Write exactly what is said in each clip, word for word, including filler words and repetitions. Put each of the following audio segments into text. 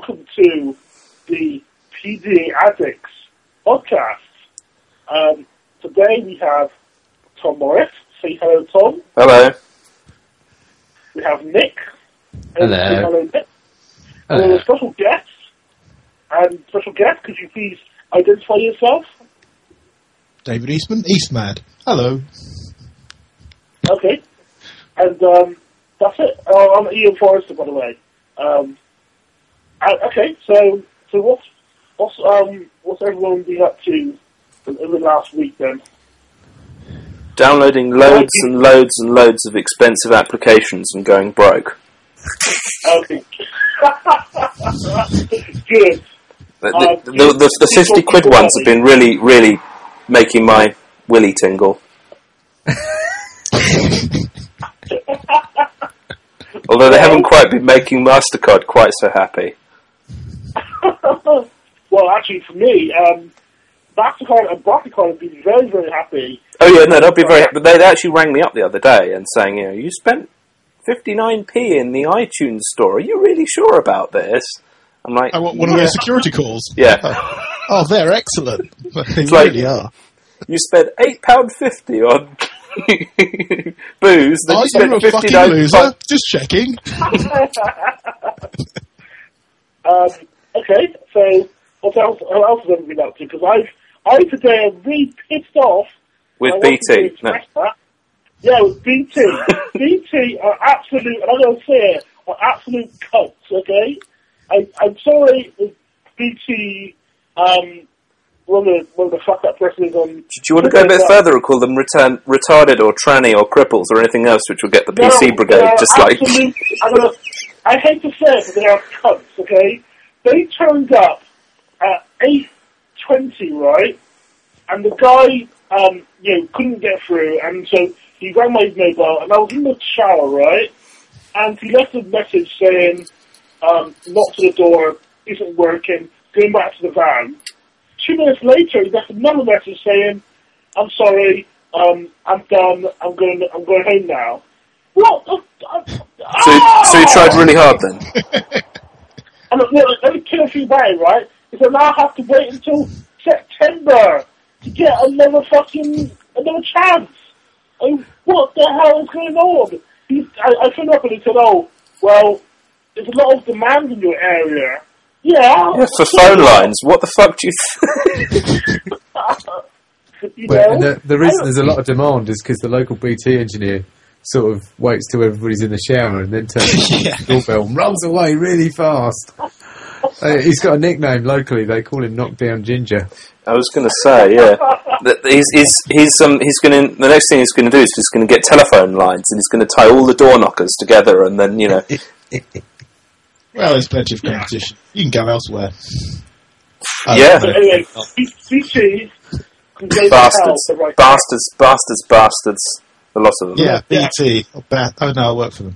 welcome to the P D A Addicts podcast. Um, today we have Tom Morris. Say hello, Tom. Hello. We have Nick. Hello. Say hello, Nick. Hello. And we have a special guest. And special guest, could you please identify yourself? David Eastman, Eastmad. Hello. Okay. And um, that's it. Oh, I'm Ian Forrester, by the way. Um, uh, okay, so so what's what's um what's everyone been up to in, in the last week then? Downloading loads and loads and loads of expensive applications and going broke. Okay. Good. The, Uh, the, the, the, the fifty quid ones have been really, really making my willy tingle. Although they haven't quite been making MasterCard quite so happy. Well, actually, for me, um, MasterCard and MasterCard have been very, very happy. Oh yeah, no, they'll be very happy. They actually rang me up the other day and saying, you know, you spent fifty-nine p in the iTunes store. Are you really sure about this? I'm like, I want one of their security calls. Yeah. Oh, oh they're excellent. They It's like- really are. you spent eight pounds fifty on booze, then Are you spent you a fucking fifty-nine loser? pounds. Just checking. Um, okay, so what else, what else have I been up to? Because I've, I today am really pissed off. With I wanted to B T. No. express that. Yeah, with B T. B T are absolute, and I'm going to say it, are absolute cunts, okay? I, I'm sorry if B T, um, one of the, one of the fuck up person is on... Do you want to go a bit further and call them return, retarded or tranny or cripples or anything else which will get the P C No, brigade they are just like... absolute- I'm gonna, I hate to say it, but they are cunts, okay? They turned up at eight twenty, right? And the guy, um, you know, couldn't get through, and so he rang my mobile, and I was in the shower, right? And he left a message saying, um, knock to the door, isn't working, going back to the van. Two minutes later, he left another message saying, I'm sorry, um, I'm done, I'm going, I'm going home now. What? Uh, uh, So, ah! so you tried really hard then? And look, look, let me kill a few way, right? Because I now have to wait until September to get another fucking, another chance. I mean, what the hell is going on? He's, I, I phoned up and he said, oh, well, there's a lot of demand in your area. Yeah. Yeah, for phone lines. What the fuck do you... you Well, know? and the, the reason there's a lot of demand is because the local B T engineer sort of waits till everybody's in the shower and then turns Yeah. the doorbell and runs away really fast. Uh, he's got a nickname locally. They call him Knockdown Ginger. I was going to say, yeah. That he's he's he's um he's going to the next thing he's going to do is he's going to get telephone lines and he's going to tie all the door knockers together and then you know Well, there's plenty of competition. You can go elsewhere. Uh, yeah But anyway, B T can go to hell bastards the right bastards bastards bastards a lot of them. Yeah, B T. Oh, ba- oh, no, I work for them.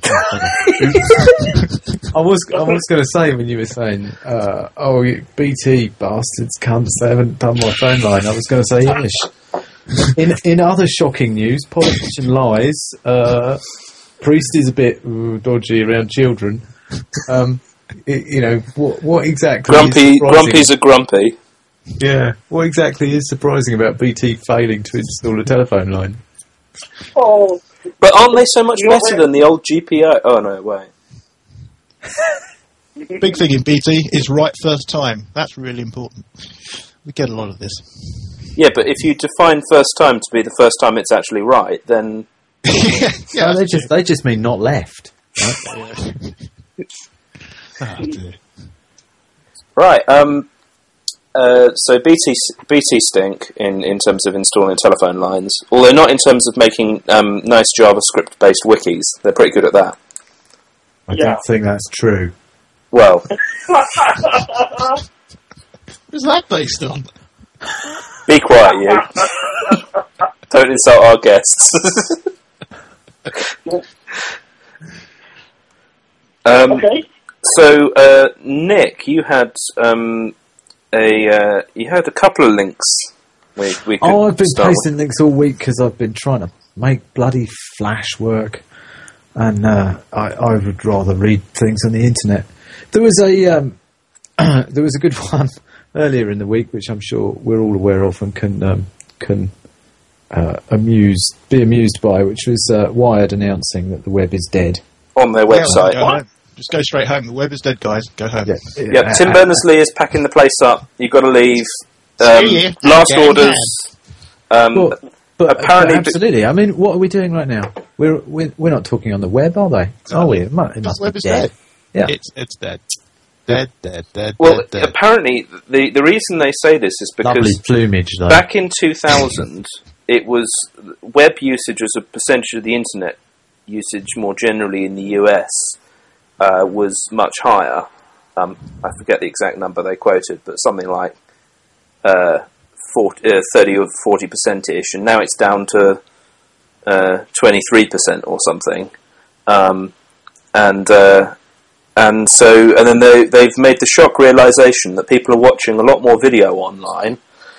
I was I was going to say when you were saying, uh, oh, you B T bastards, cunts, they haven't done my phone line. I was going to say English. In in other shocking news, politician lies. Uh, priest is a bit ooh, dodgy around children. Um, it, you know what? What exactly? Grumpy is surprising- Grumpy's a grumpy. Yeah. What exactly is surprising about B T failing to install a telephone line? Oh, But aren't they so much You know better what? than the old G P O? Oh no, wait. Big thing in B T is right first time. That's really important. We get a lot of this. Yeah, but if you define first time to be the first time it's actually right, then yeah, No, they just they just mean not left. Oh, dear. right. Um. Uh, so B T B T stink in, in terms of installing telephone lines, although not in terms of making um, nice JavaScript based wikis. They're pretty good at that. I Yeah. don't think that's true. Well, What's that based on? be quiet, you. Don't insult our guests. um, okay. So, uh, Nick, you had um, a uh, you had a couple of links. We, we could Oh, I've been start pasting links all week because I've been trying to make bloody Flash work, and uh, I, I would rather read things on the internet. There was a um, there was a good one earlier in the week, which I'm sure we're all aware of and can um, can uh, amuse, be amused by, which was uh, Wired announcing that the web is dead. On their website. Go home. Just go straight home. The web is dead, guys. Go home. Yeah, Yeah, uh, Tim uh, Berners-Lee is packing the place up. You've got to leave. Um, See you. last Again, orders. Um, Well, but apparently, but absolutely. I mean, what are we doing right now? We're we're, we're not talking on the web, are they? Are we? It must, it The must web be is dead. dead. Yeah. It's it's dead. Dead, dead, dead, well, dead, dead. apparently, the the reason they say this is Lovely because plumage, though. back in two thousand, it was web usage as a percentage of the internet usage more generally in the U S uh, was much higher. Um, I forget the exact number they quoted, but something like uh, forty, uh, thirty or forty percent ish, and now it's down to uh, twenty-three percent or something. Um, and uh, and so and then they they've made the shock realization that people are watching a lot more video online,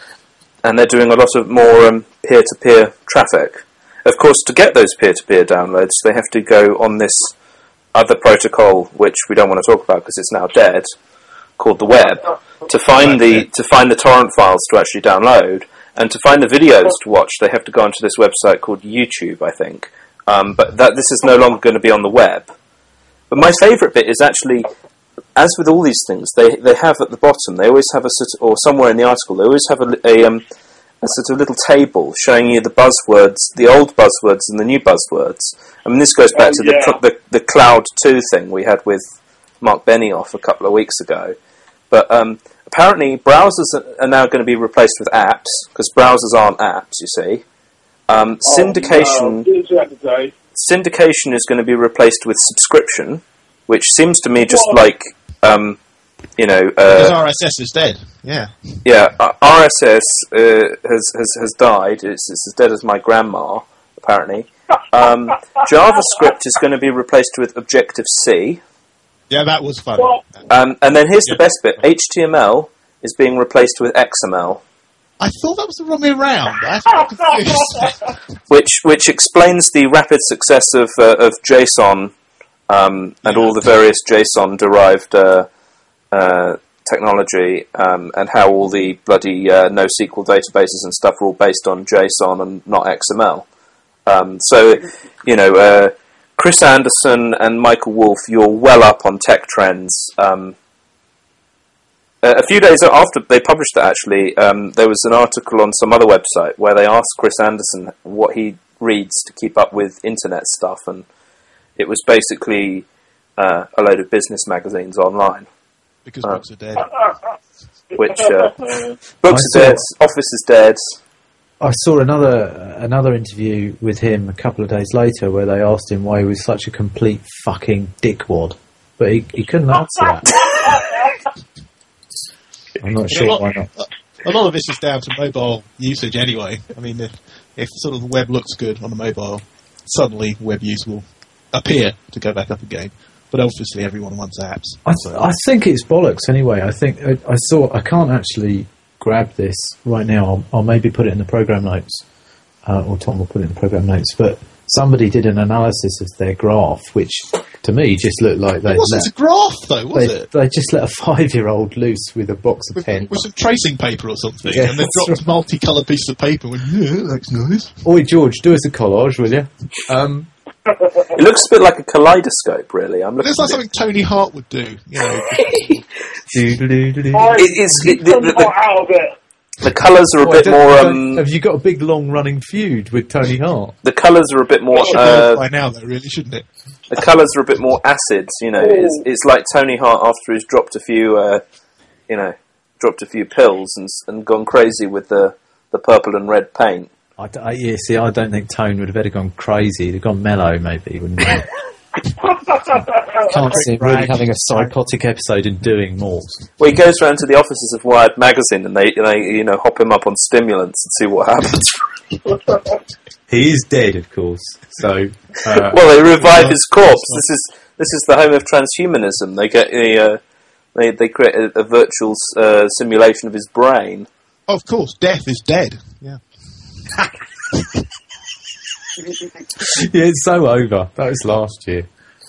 and they're doing a lot of more um, peer-to-peer traffic. Of course, to get those peer-to-peer downloads, they have to go on this other protocol, which we don't want to talk about because it's now dead, called the web, to find the to find the torrent files to actually download, and to find the videos to watch. They have to go onto this website called YouTube, I think. Um, but that this is no longer going to be on the web. But my favourite bit is actually, as with all these things, they they have at the bottom, they always have a sort of, or somewhere in the article, they always have a, a, um, a sort of little table showing you the buzzwords, the old buzzwords and the new buzzwords. I mean, this goes back Oh, to the, yeah. the the Cloud two thing we had with Mark Benioff a couple of weeks ago. But um, apparently browsers are now going to be replaced with apps, because browsers aren't apps, you see. Um, syndication... Oh, no. Didn't do that today. Syndication is going to be replaced with subscription, which seems to me just What? like, um, you know, Because uh, R S S is dead. Yeah. yeah, uh, R S S uh, has, has has died. It's, it's as dead as my grandma, apparently. Um, JavaScript is going to be replaced with Objective C, Yeah, that was fun. What? um, and then here's the Yeah. best bit: H T M L is being replaced with X M L. I thought that was the wrong way around. I was quite confused. Which which explains the rapid success of uh, of JSON um, and all the various JSON derived uh, uh, technology, um, and how all the bloody uh, NoSQL databases and stuff are all based on JSON and not X M L. Um, so, you know, uh, Chris Anderson and Michael Wolff, you're well up on tech trends. Um, Uh, a few days after they published that, actually, um, there was an article on some other website where they asked Chris Anderson what he reads to keep up with internet stuff, and it was basically uh, a load of business magazines online, Because Uh. books are dead. which uh, books I are dead, saw- Office is dead. I saw another another interview with him a couple of days later where they asked him why he was such a complete fucking dickwad, but he, he couldn't answer that. I'm not A sure lot, why not. a lot of this is down to mobile usage anyway. I mean, if, if sort of the web looks good on the mobile, suddenly web use will appear to go back up again. But obviously everyone wants apps. I, th- I think it's bollocks anyway. I think I, I saw. I can't actually grab this right now. I'll, I'll maybe put it in the program notes, uh, or Tom will put it in the program notes. But somebody did an analysis of their graph, which to me just looked like they It wasn't let, a graph though, was they, it? they just let a five-year-old loose with a box of With, pens. with some tracing paper or something, Yeah, and then that's dropped multicolored pieces of paper and went, yeah, that looks nice. Oi, George, do us a collage, will you? Um, It looks a bit like a kaleidoscope, really. I'm But looking it's like at it. something Tony Hart would do, you know. doo-doo-doo-doo-doo. I It is- it- the- come the- hot out of it. The colours are a Oh, I bit don't- more. don't- Um, have you got a big, long-running feud with Tony Hart? the colours are a bit more. It should know Uh, by now, though, really, shouldn't it? the colours are a bit more acid. You know, it's, it's like Tony Hart after he's dropped a few, uh, you know, dropped a few pills and s- and gone crazy with the the purple and red paint. I, d- I- yeah, see, I don't think Tone would have ever gone crazy. He'd have gone mellow, maybe, wouldn't he? Can't see him really having a psychotic episode and doing more. Well, he goes round to the offices of Wired magazine and they, they you know, hop him up on stimulants and see what happens. He is dead, of course. So, uh, Well, they revive his corpse. This is this is the home of transhumanism. They get a, uh, they they create a, a virtual uh, simulation of his brain. Oh, of course, death is dead. Yeah. yeah, it's so over. That was last year.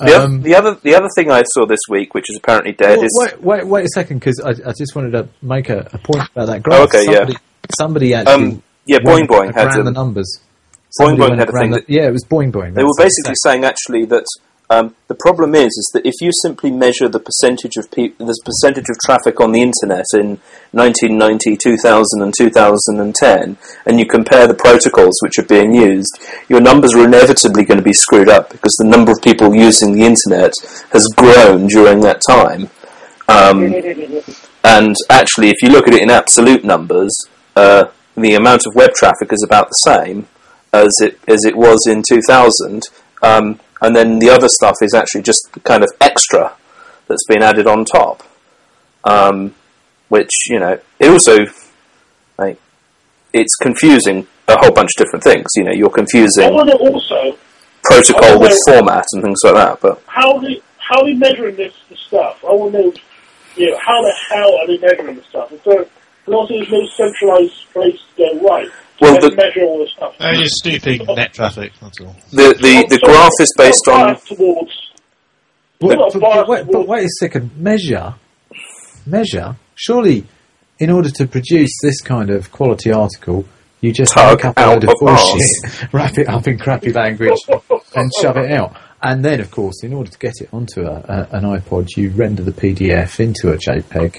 The, Um, oth- the other the other thing I saw this week, which is apparently dead, Well, is wait, wait, wait a second, because I, I just wanted to make a, a point about that graph. Oh, okay, yeah. somebody, Somebody actually Um, yeah, Boing went- Boing had ran um, the numbers. Boing Somebody Boing went had a ran thing the- that- yeah, it was Boing Boing. They were that's basically exact- saying actually that um, the problem is is that if you simply measure the percentage of peop the percentage of traffic on the internet in nineteen ninety, two thousand, and two thousand ten, and you compare the protocols which are being used, your numbers are inevitably going to be screwed up because the number of people using the internet has grown during that time. Um, and actually, if you look at it in absolute numbers, uh, the amount of web traffic is about the same as it as it was in two thousand. Um, and then the other stuff is actually just kind of extra that's been added on top. Um, which, you know, it also, like, it's confusing a whole bunch of different things. You know, you're I confusing wonder also protocol with I wonder- format and things like that. But how they how are they measuring this, this stuff? I want to know, you know, how the hell are they measuring this stuff? Is there, and also, there's no centralised place to go right. Well, Let's the- measure all this stuff. They're just stooping net traffic, that's all. the the, the So- graph is based so on... biased towards. But, Not but, biased but, wait, but towards- wait a second. Measure, measure. Surely, in order to produce this kind of quality article, you just Tug make up a out load of of bullshit, wrap it up in crappy language, and shove it out. And then, of course, in order to get it onto a, a, an iPod, you render the P D F into a JPEG.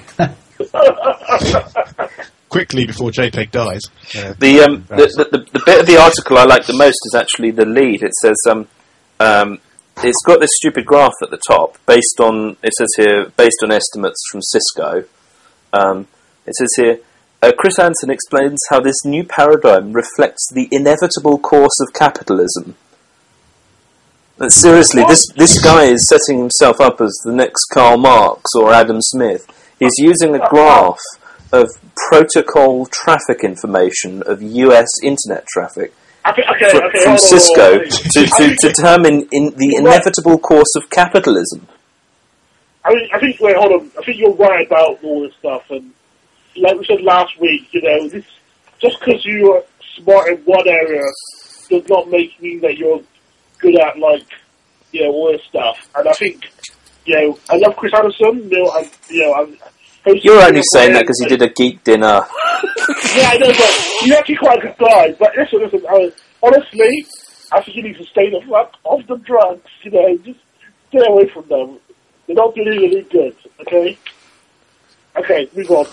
Quickly before JPEG dies. Yeah. The, um, the, the, the, the bit of the article I like the most is actually the lead. It says, um, um, it's got this stupid graph at the top, based on, it says here, based on estimates from Cisco. Um, it says here, uh, Chris Anson explains how this new paradigm reflects the inevitable course of capitalism. Uh, seriously, this, this guy is setting himself up as the next Karl Marx or Adam Smith. He's using a graph of protocol traffic information of U S internet traffic Okay, okay, fr- okay. from hold on, Cisco hold on, hold on. to, I to think- determine in the You're inevitable course of capitalism. I think, I think, wait, hold on. I think you're right about all this stuff. And like we said last week, you know, this just because you are smart in one area does not make mean that you're good at, like, you know, all this stuff. And I think, you know, I love Chris Anderson. You know, I'm, you know, I'm You're only saying that because he did a geek dinner. Yeah, I know, but he's actually quite a good guy. But listen, listen, uh, honestly, I think you need to stay the fuck off the drugs. You know, just stay away from them. They're not doing any good. Okay. Okay, move on.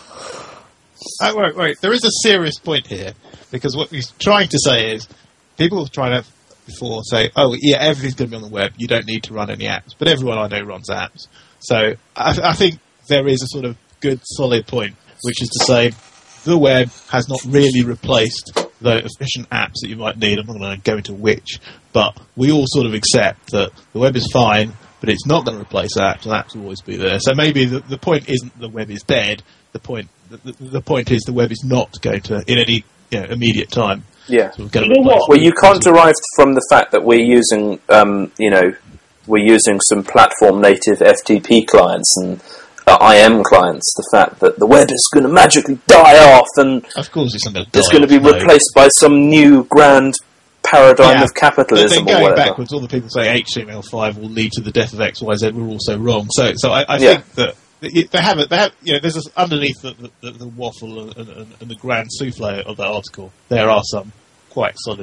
Oh, wait, wait. There is a serious point here, because what he's trying to say is, people are trying to before say, oh, yeah, everything's going to be on the web, you don't need to run any apps. But everyone I know runs apps. So I, I think there is a sort of good, solid point, which is to say, the web has not really replaced the efficient apps that you might need. I'm not going to go into which, but we all sort of accept that the web is fine, but it's not going to replace apps, and apps will always be there. So maybe the, the point isn't the web is dead. The point the, the, the point is the web is not going to, in any you know, immediate time, Yeah. sort of going You to know replace what? Well, you can't derive from the fact that we're using, um, you know, we're using some platform-native F T P clients and uh, I M clients, the fact that the web is going to magically die off and Of course, it's going to it's going to be no. replaced by some new grand paradigm Yeah, of But capitalism then or going whatever. backwards, all the people say H T M L five will lead to the death of X Y Z. We're also wrong. So, so I, I Yeah. think that it, they have it. They have, you know, there's this, underneath the, the, the, the waffle and, and, and the grand souffle of that article. There are some quite solid.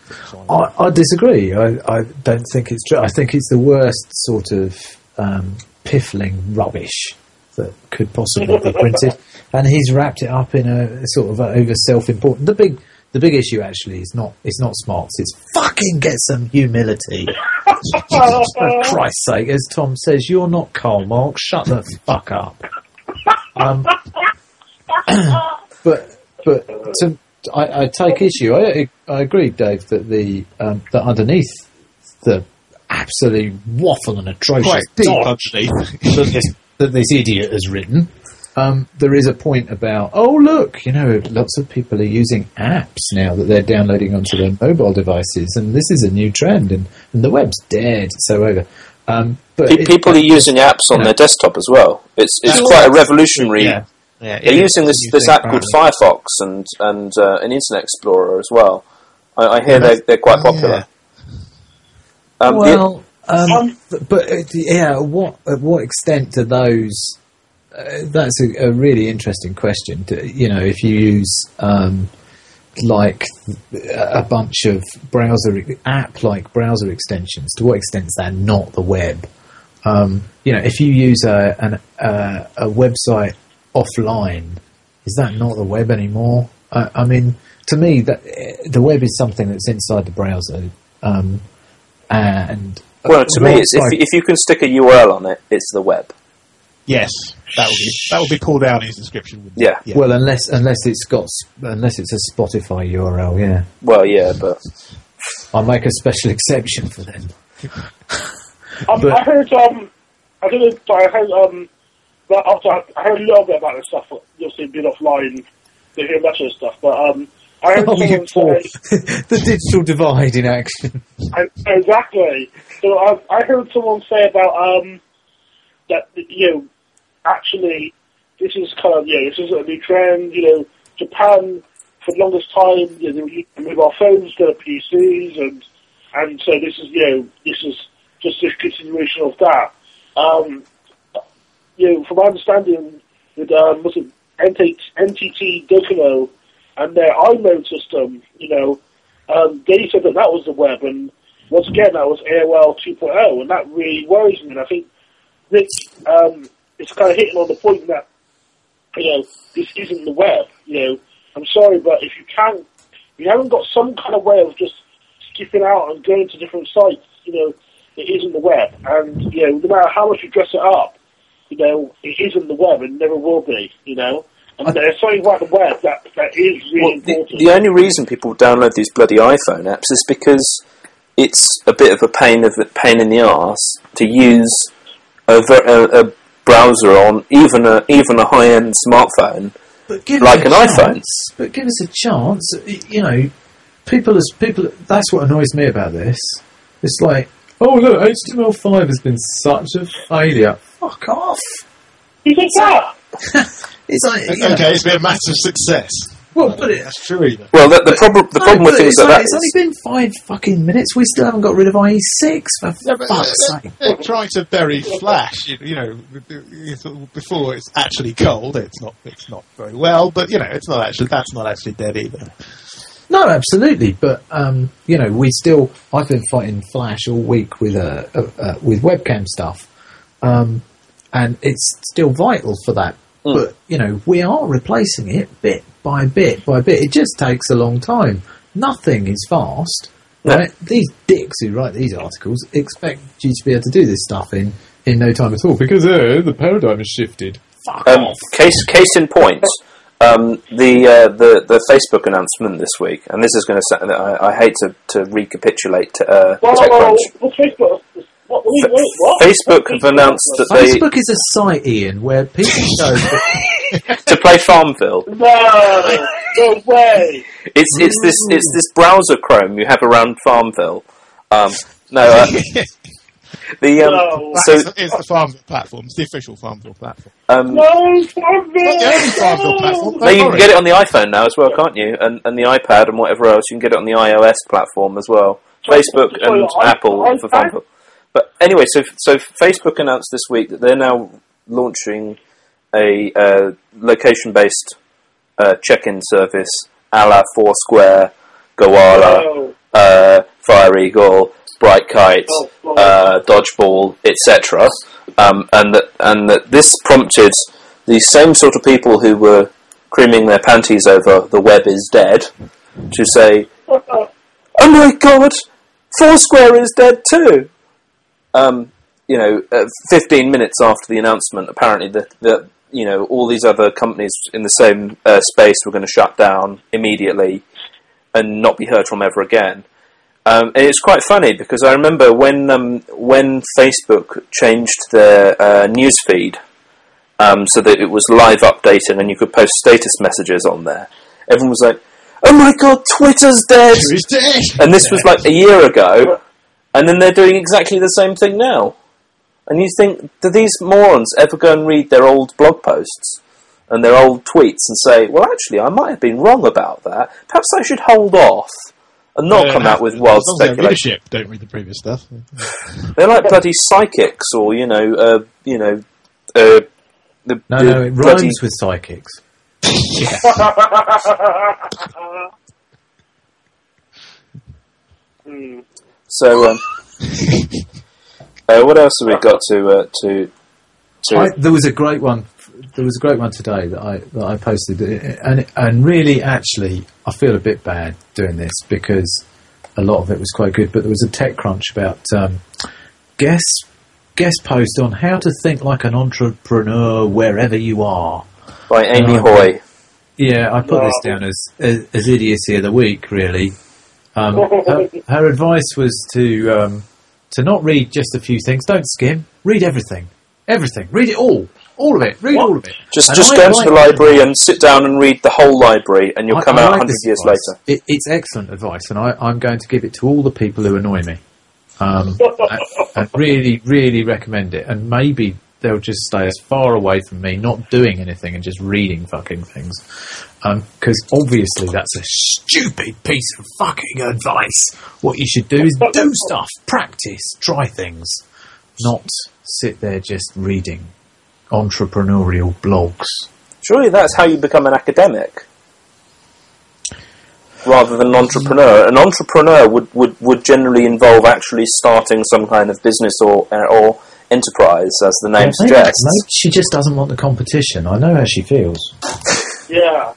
I, I disagree. I, I don't think it's true. I think it's the worst sort of um, piffling rubbish that could possibly be printed, and he's wrapped it up in a sort of a over self-important. The big, the big issue actually is not it's not smarts. It's fucking get some humility. For Christ's sake, as Tom says, you're not Karl Marx. Shut the fuck up. Um, but but to, I, I take issue. I, I agree, Dave, that the um, that underneath the absolute waffle and atrocious Quite deep dodge underneath. that this, that this idiot has written, um, there is a point about, oh, look, you know, lots of people are using apps now that they're downloading onto their mobile devices, and this is a new trend, and, and the web's dead, it's so over. Um, but Pe- it- people are using apps on you know. their desktop as well. It's it's Yeah. quite a revolutionary. Yeah. Yeah, They're using this, you this think app called about Firefox and and uh, an Internet Explorer as well. I, I hear Yeah, they're, they're quite oh, popular. yeah. Um, the- Well, Um, Um, but uh, yeah, what at what extent do those? Uh, that's a, a really interesting question. To, you know, if you use um, like a bunch of browser app like browser extensions, to what extent is that not the web? Um, you know, if you use a an, uh, a website offline, is that not the web anymore? Uh, I mean, to me, that uh, the web is something that's inside the browser, um, and Well, to me, it's if, website- if you can stick a U R L on it, it's the web. Yes, that would be that would be pulled out in his description. Wouldn't Yeah. it? well, unless unless it's got s- unless it's a Spotify U R L, yeah, Well, yeah, but I'll make a special exception for them. Um, But- I heard, um, I don't know, but I heard, um, but after I, I heard a little bit about this stuff, you'll see being offline, to hear much of this stuff, but, um, I heard Oh, you someone poor. say, The digital divide in action. I, exactly, so I, I heard someone say about, um, that, you know, actually, this is kind of, you know, this is a new trend, you know, Japan, for the longest time, you know, they were mobile phones to P Cs, and, and so this is, you know, this is just a continuation of that. Um, you know, from my understanding, with um, was it N T T Docomo and their iMode system, you know, um, they said that that was the web, and once again, that was A O L two point oh, and that really worries me. And I think Rick um, is kind of hitting on the point that, you know, this isn't the web. You know, I'm sorry, but if you can't, if you haven't got some kind of way of just skipping out and going to different sites, you know, it isn't the web. And, you know, no matter how much you dress it up, you know, it isn't the web and never will be, you know. And I- there's something about the web that, that is really well, the, important. the only reason people download these bloody iPhone apps is because it's a bit of a pain of a pain in the arse to use a, ver- a, a browser on even a even a high end smartphone. But give Like us an a iPhone. chance, But give us a chance. y- You know, people as people. That's what annoys me about this. It's like, oh look, H T M L five has been such a failure. Fuck off. you think that? It's like, you Okay, know, it's been a massive success. well, but it, That's true either. Well, the, the problem the no, problem with but things it's like like- that it's is only been five fucking minutes. We still haven't got rid of I E six. For Yeah, but fuck's they're, sake. they're trying to bury Flash. You, you know, before it's actually cold, it's not. It's not very well, but you know, it's not actually. That's not actually dead either. No, absolutely, but um, you know, we still. I've been fighting Flash all week with uh, uh, uh, with webcam stuff, um, and it's still vital for that. Mm. But you know, we are replacing it bit by bit by bit. It just takes a long time. Nothing is fast. No. Right? These dicks who write these articles expect you to be able to do this stuff in, in no time at all because uh, the paradigm has shifted. Fuck um, off. case case in point. Um, the, uh, the the Facebook announcement this week, and this is going to sound. I, I hate to, to recapitulate uh, Well, TechCrunch. well, Facebook, what, what, what, what? Facebook have announced that they Facebook is a site, Ian, where people go. to play Farmville. No, no way. It's it's this it's this browser Chrome you have around Farmville. Um, no, uh, the um, No. so It's, it's the Farmville platform. It's the official Farmville platform. um, No, Not the only Farmville platform. no, you can get it on the iPhone now as well, can't you? And and the iPad and whatever else. You can get it on the iOS platform as well. Facebook Sorry, and I- Apple I- for Farmville. But anyway, so so Facebook announced this week that they're now launching a uh, location-based uh, check-in service a la Foursquare, Goala, No. uh, Fire Eagle, Bright Kite, Oh, oh. uh, Dodgeball, et cetera. Um, and that and that this prompted the same sort of people who were creaming their panties over the web is dead to say, "Oh my God, Foursquare is dead too." Um, you know, uh, fifteen minutes after the announcement, apparently that that you know all these other companies in the same uh, space were going to shut down immediately and not be heard from ever again. Um, and it's quite funny because I remember when um, when Facebook changed their uh, news feed um, so that it was live updating and you could post status messages on there. Everyone was like, "Oh my God, Twitter's dead!" Who's dead? And this was like a year ago, and then they're doing exactly the same thing now. And you think, do these morons ever go and read their old blog posts and their old tweets and say, well, actually, I might have been wrong about that. Perhaps I should hold off and not Uh, come out with as wild long as they're speculation. readership, don't read the previous stuff. They're like bloody psychics, or you know, uh, you know, uh, the, No, the no, it bloody. rhymes with psychics. Hmm. So, um, uh, what else have we got to uh, to to? I, there was a great one. There was a great one today that I that I posted, and and really, actually, I feel a bit bad doing this because a lot of it was quite good. But there was a TechCrunch about um, guest guest post on how to think like an entrepreneur wherever you are. By Amy No. Hoy. Yeah, I put No. this down as, as as idiocy of the week. Really, um, her, her advice was to um, to not read just a few things. Don't skim. Read everything. Everything. Read it all. All of it. Read What? all of it. Just And just I go into like the that library and sit down and read the whole library, and you'll I- come I out like hundred this years advice. later. It, it's excellent advice, and I, I'm going to give it to all the people who annoy me. Um, and, and really, really recommend it. And maybe they'll just stay as far away from me, not doing anything and just reading fucking things. Because obviously that's a stupid piece of fucking advice. What you should do is do stuff, practice, try things, not sit there just reading entrepreneurial blogs. Surely that's how you become an academic, rather than an entrepreneur. An entrepreneur would, would, would generally involve actually starting some kind of business or or enterprise, as the name Maybe- suggests. maybe she just doesn't want the competition. I know how she feels. Yeah.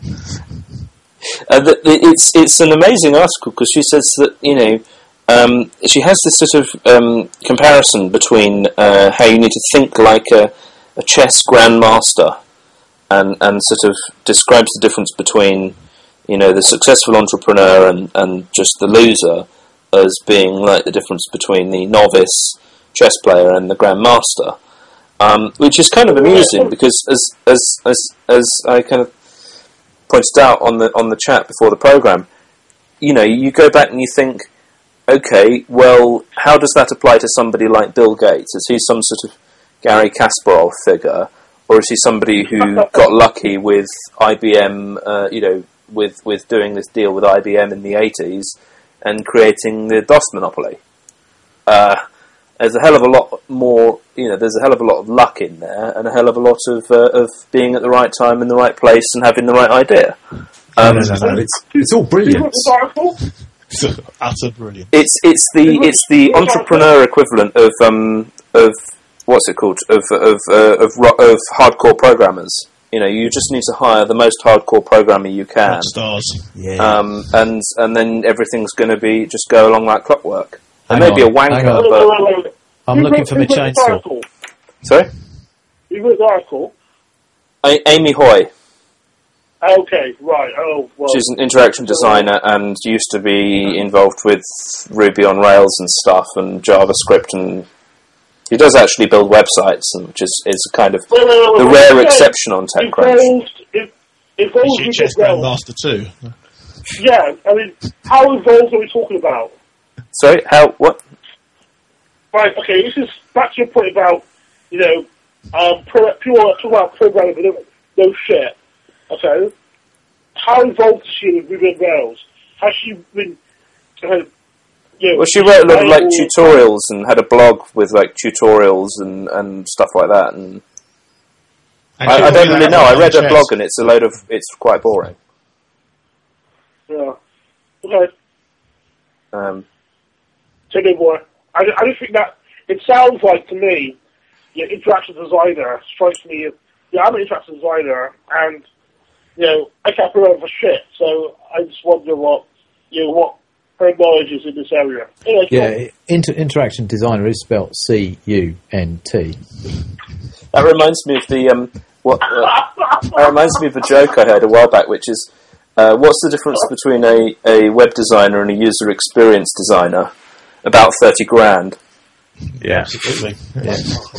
Uh, the, the, it's it's an amazing article because she says that you know um, she has this sort of um, comparison between uh, how you need to think like a, a chess grandmaster, and and sort of describes the difference between you know the successful entrepreneur and, and just the loser as being like the difference between the novice chess player and the grandmaster, um, which is kind of amusing because as as as as I kind of pointed out on the on the chat before the program, you know, you go back and you think, okay, well, how does that apply to somebody like Bill Gates? Is he some sort of Gary Kasparov figure, or is he somebody who got lucky with I B M, uh, you know, with with doing this deal with I B M in the eighties and creating the DOS monopoly? Uh, there's a hell of a lot more, you know, there's a hell of a lot of luck in there, and a hell of a lot of uh, of being at the right time in the right place and having the right idea. Um, no, no, no, no. It's, it's all Did you brilliant. read this article? So, utter brilliant. It's it's the it's the entrepreneur equivalent of um of what's it called of of uh, of ro- of hardcore programmers. You know, you just need to hire the most hardcore programmer you can, Rock stars. Yeah. um, and and then everything's going to be just go along like clockwork. And Hang maybe a on, hang wanker, on. Wait, but wait, wait, wait. I'm Who looking wrote- for who my wrote this chainsaw. article? sorry, Who wrote the article? A- Amy Hoy. Okay, right. Oh, well. She's an interaction designer and used to be involved with Ruby on Rails and stuff and JavaScript, and she does actually build websites, and which is, is kind of Wait, wait, wait, wait, the wait, rare wait. exception on TechCrunch. Involved, if, involved Is she with chess the realm. grandmaster too? Yeah, I mean, how involved are we talking about? Sorry, how what? Right, okay, this is back to your point about, you know, um, pro, people talk about programming, but no, no shit. Okay? How involved is she with Ruby on Rails? Has she been, uh, you know, Well, she wrote a lot of like able- tutorials and had a blog with like tutorials and, and stuff like that. And And I, she I don't was really know. I read her chess. blog and it's a load of it's quite boring. Yeah. Okay, Um, say no more. I, I just think that, it sounds like to me, you know, interaction designer strikes me as, yeah, I'm an interaction designer, and, you know, I can't program for shit, so I just wonder what, you know, what her knowledge is in this area. Anyway, Yeah, inter- interaction designer is spelt C U N T. that reminds me of the um, what? Uh, that reminds me of a joke I heard a while back, which is, uh, what's the difference between a, a web designer and a user experience designer? About thirty grand. Yeah. Absolutely. Yeah.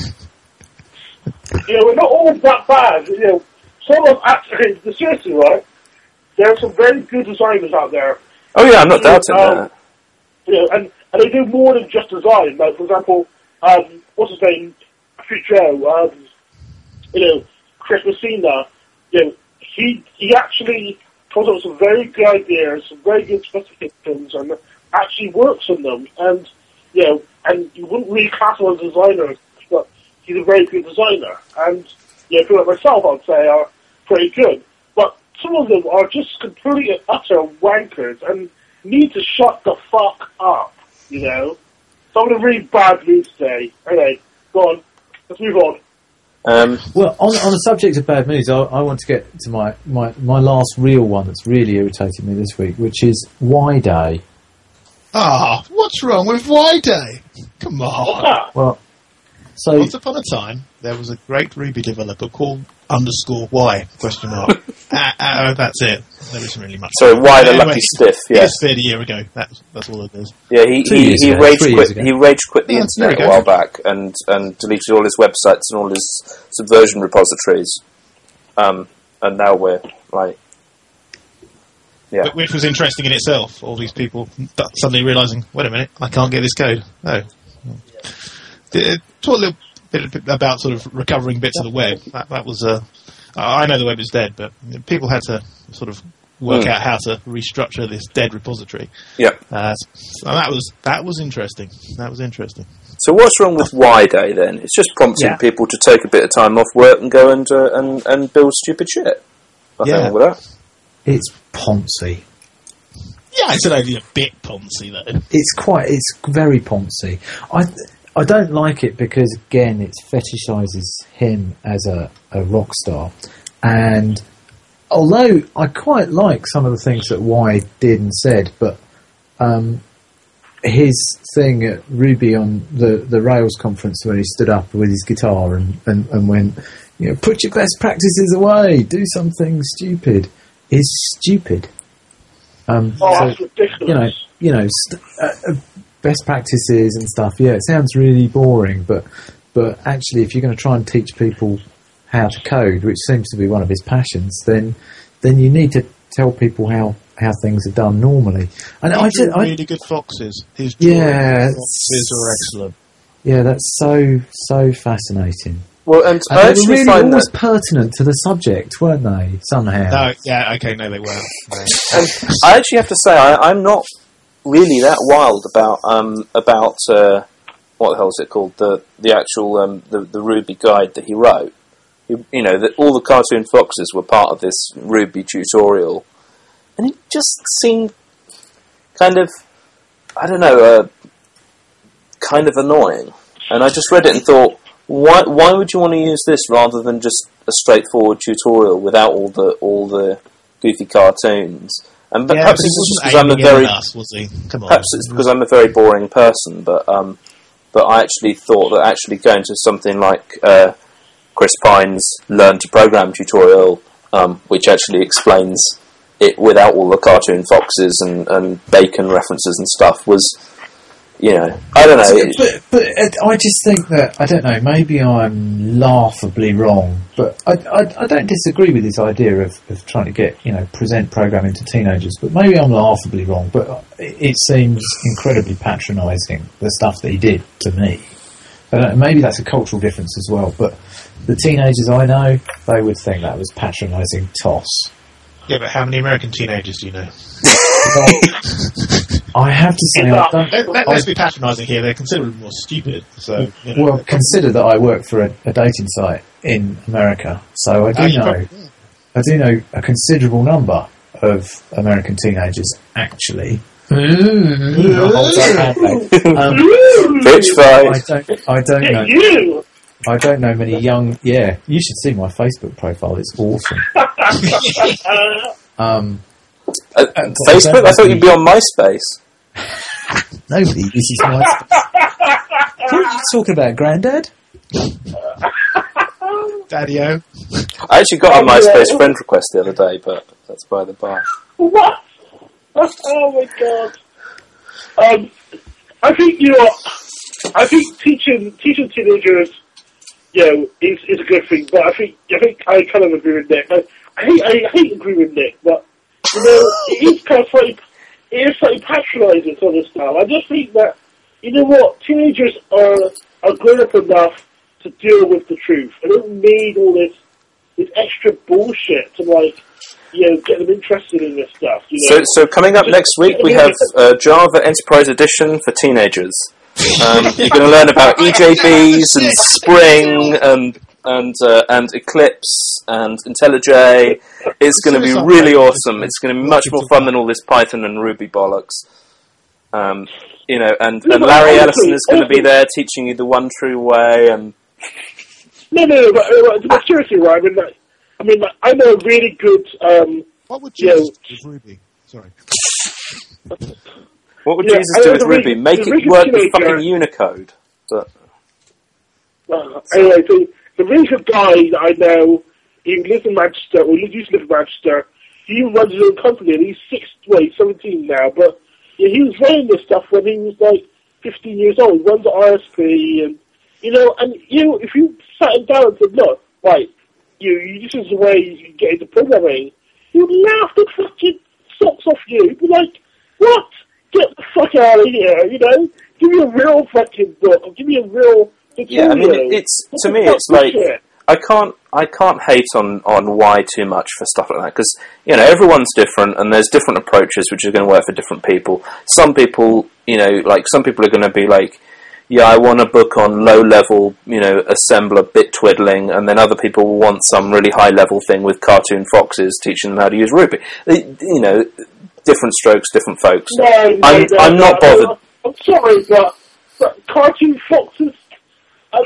you know, we're not all that bad. You know, some of actually, seriously, right? There are some very good designers out there. Oh yeah, I'm not doubting Um, that. You know, and, and they do more than just design. Like, for example, um, what's his name? Future, um, you know, Chris Messina. You know, he he actually comes up with some very good ideas, some very good specifications, and actually works on them. And, you know, and you wouldn't really class him as a designer, but he's a very good designer. And, you know, people like myself, I'd say, are pretty good. But some of them are just complete and utter wankers and need to shut the fuck up, you know? So I'm in a really bad mood today. Anyway, go on. Let's move on. Um, Well, on, on the subject of bad moods, I, I want to get to my, my, my last real one that's really irritated me this week, which is Y Day. Ah, what's wrong with Y Day? Come on. Ah, Well, so Once upon a time, there was a great Ruby developer called underscore Y, question mark. ah, ah, that's it. There isn't really much. sorry, why the Anyway, lucky stiff? Yeah, It's fair a year ago. That's, that's all it is. yeah. He Two he, years he ago, rage three quit. years ago. He rage quit the Oh, there internet we a go. while back and and deleted all his websites and all his Subversion repositories. Um, and now we're like, yeah. Which was interesting in itself. All these people suddenly realising, wait a minute, I can't get this code. Oh. Uh, Talk a little bit about sort of recovering bits of the web. That, that was, uh, I know the web is dead, but people had to sort of work Mm. out how to restructure this dead repository. Yeah. Uh, so that was that was interesting. That was interesting. So what's wrong with Y Day then? It's just prompting Yeah. people to take a bit of time off work and go and uh, and and build stupid shit. Nothing Yeah. wrong with that. it's Ponzi. Yeah, it's only a bit poncy though. It's quite, it's very Ponzi. I I don't like it because, again, it fetishises him as a, a rock star. And although I quite like some of the things that Y did and said, but um, his thing at Ruby on the, the Rails conference where he stood up with his guitar and, and, and went, you know, put your best practices away, do something stupid, is stupid. Um, oh, so, that's ridiculous. you know, you know, st- uh, uh, best practices and stuff. Yeah, it sounds really boring, but but actually, if you're going to try and teach people how to code, which seems to be one of his passions, then then you need to tell people how, how things are done normally. And He I drew just, I, really good foxes. His Yeah, foxes are excellent. yeah, that's so so fascinating. Well, and And I they were actually really find always that, pertinent to the subject, weren't they? Somehow. No, yeah, okay, no, they weren't. No. and I actually have to say I, I'm not really that wild about um about uh, what the hell is it called the the actual um the, the Ruby guide that he wrote. You, you know that all the cartoon foxes were part of this Ruby tutorial, and it just seemed kind of I don't know uh, kind of annoying. And I just read it and thought, why why would you want to use this rather than just a straightforward tutorial without all the all the goofy cartoons? And Yeah, perhaps but he it's just wasn't because I'm a aiming very at us, was he? Come on. perhaps it's because I'm a very boring person, but um, but I actually thought that actually going to something like uh, Chris Pine's Learn to Program tutorial, um, which actually explains it without all the cartoon foxes and, and bacon references and stuff, was, you know, I don't know. But, but uh, I just think that, I don't know, maybe I'm laughably wrong, but I, I, I don't disagree with this idea of, of trying to get, you know, present programming to teenagers, but maybe I'm laughably wrong, but it, it seems incredibly patronising, the stuff that he did to me. I don't know, maybe that's a cultural difference as well, but the teenagers I know, they would think that was patronising toss. Yeah, but how many American teenagers do you know? I have to say, I don't... Let, let, let's be patronising here. They're considerably more stupid. So, you know. Well, consider that I work for a, a dating site in America, so I do Oh, you know probably- I do know a considerable number of American teenagers actually. Hold that hand, um, Bitch I fight. don't. I don't Hey, know. you! I don't know many young. Yeah, you should see my Facebook profile. It's awesome. Um, Uh, Facebook? I thought you'd be on MySpace. nobody uses my. What are you talking about, Grandad? Daddy-o. I actually got a Oh, MySpace yeah. friend request the other day, but that's by the by. What? Oh my god. Um, I think, you know, I think teaching teaching teenagers, you know, is, is a good thing, but I think I think I kind of agree with Nick. I, I hate I hate agree with Nick, but you know, it is kind of slightly it is slightly patronising to this now. I just think that, you know what, teenagers are are grown up enough to deal with the truth. I don't need all this this extra bullshit to like you know, get them interested in this stuff. You know? So, so coming up Just next week, get we them have interested. uh, Java Enterprise Edition for teenagers. Um, you're going to learn about E J Bs and Spring and and uh, and Eclipse and IntelliJ. It's going to be really awesome. It's going to be much more fun than all this Python and Ruby bollocks. Um, you know, and, No, and but Larry honestly, Ellison is going to be honestly- there teaching you the one true way. And No, no, no, but, uh, but seriously, right? I mean, like, I mean, like, I know a really good. Um, What would Yeah. Jesus do with Ruby? Sorry. what would Yeah, Jesus I do know with the Ruby? Ruby- Make the it Ruby work with teenager- fucking Unicode. But uh, anyway, the, the really good guy that I know, he lives in Manchester, or he used to live in Manchester. He even runs his own company, and he's six, wait, seventeen now. But yeah, he was running this stuff when he was like fifteen years old. He runs an I S P, and you know, and you know, if you sat him down and said, "Look, right, you, you this is the way you get into programming," he would laugh the fucking socks off you. He'd be like, "What? Get the fuck out of here!" You know, give me a real fucking book, or give me a real tutorial. yeah, I mean, it, it's What to the me, fuck it's is like. shit? I can't I can't hate on, on why too much for stuff like that, because, you know, everyone's different and there's different approaches which are going to work for different people. Some people, you know, like, some people are going to be like, yeah, I want a book on low-level, you know, assembler bit twiddling, and then other people will want some really high-level thing with cartoon foxes teaching them how to use Ruby. They- You know, different strokes, different folks. No, no, I'm, no, I'm no, not no, bothered. I'm sorry, but, but cartoon foxes. Uh,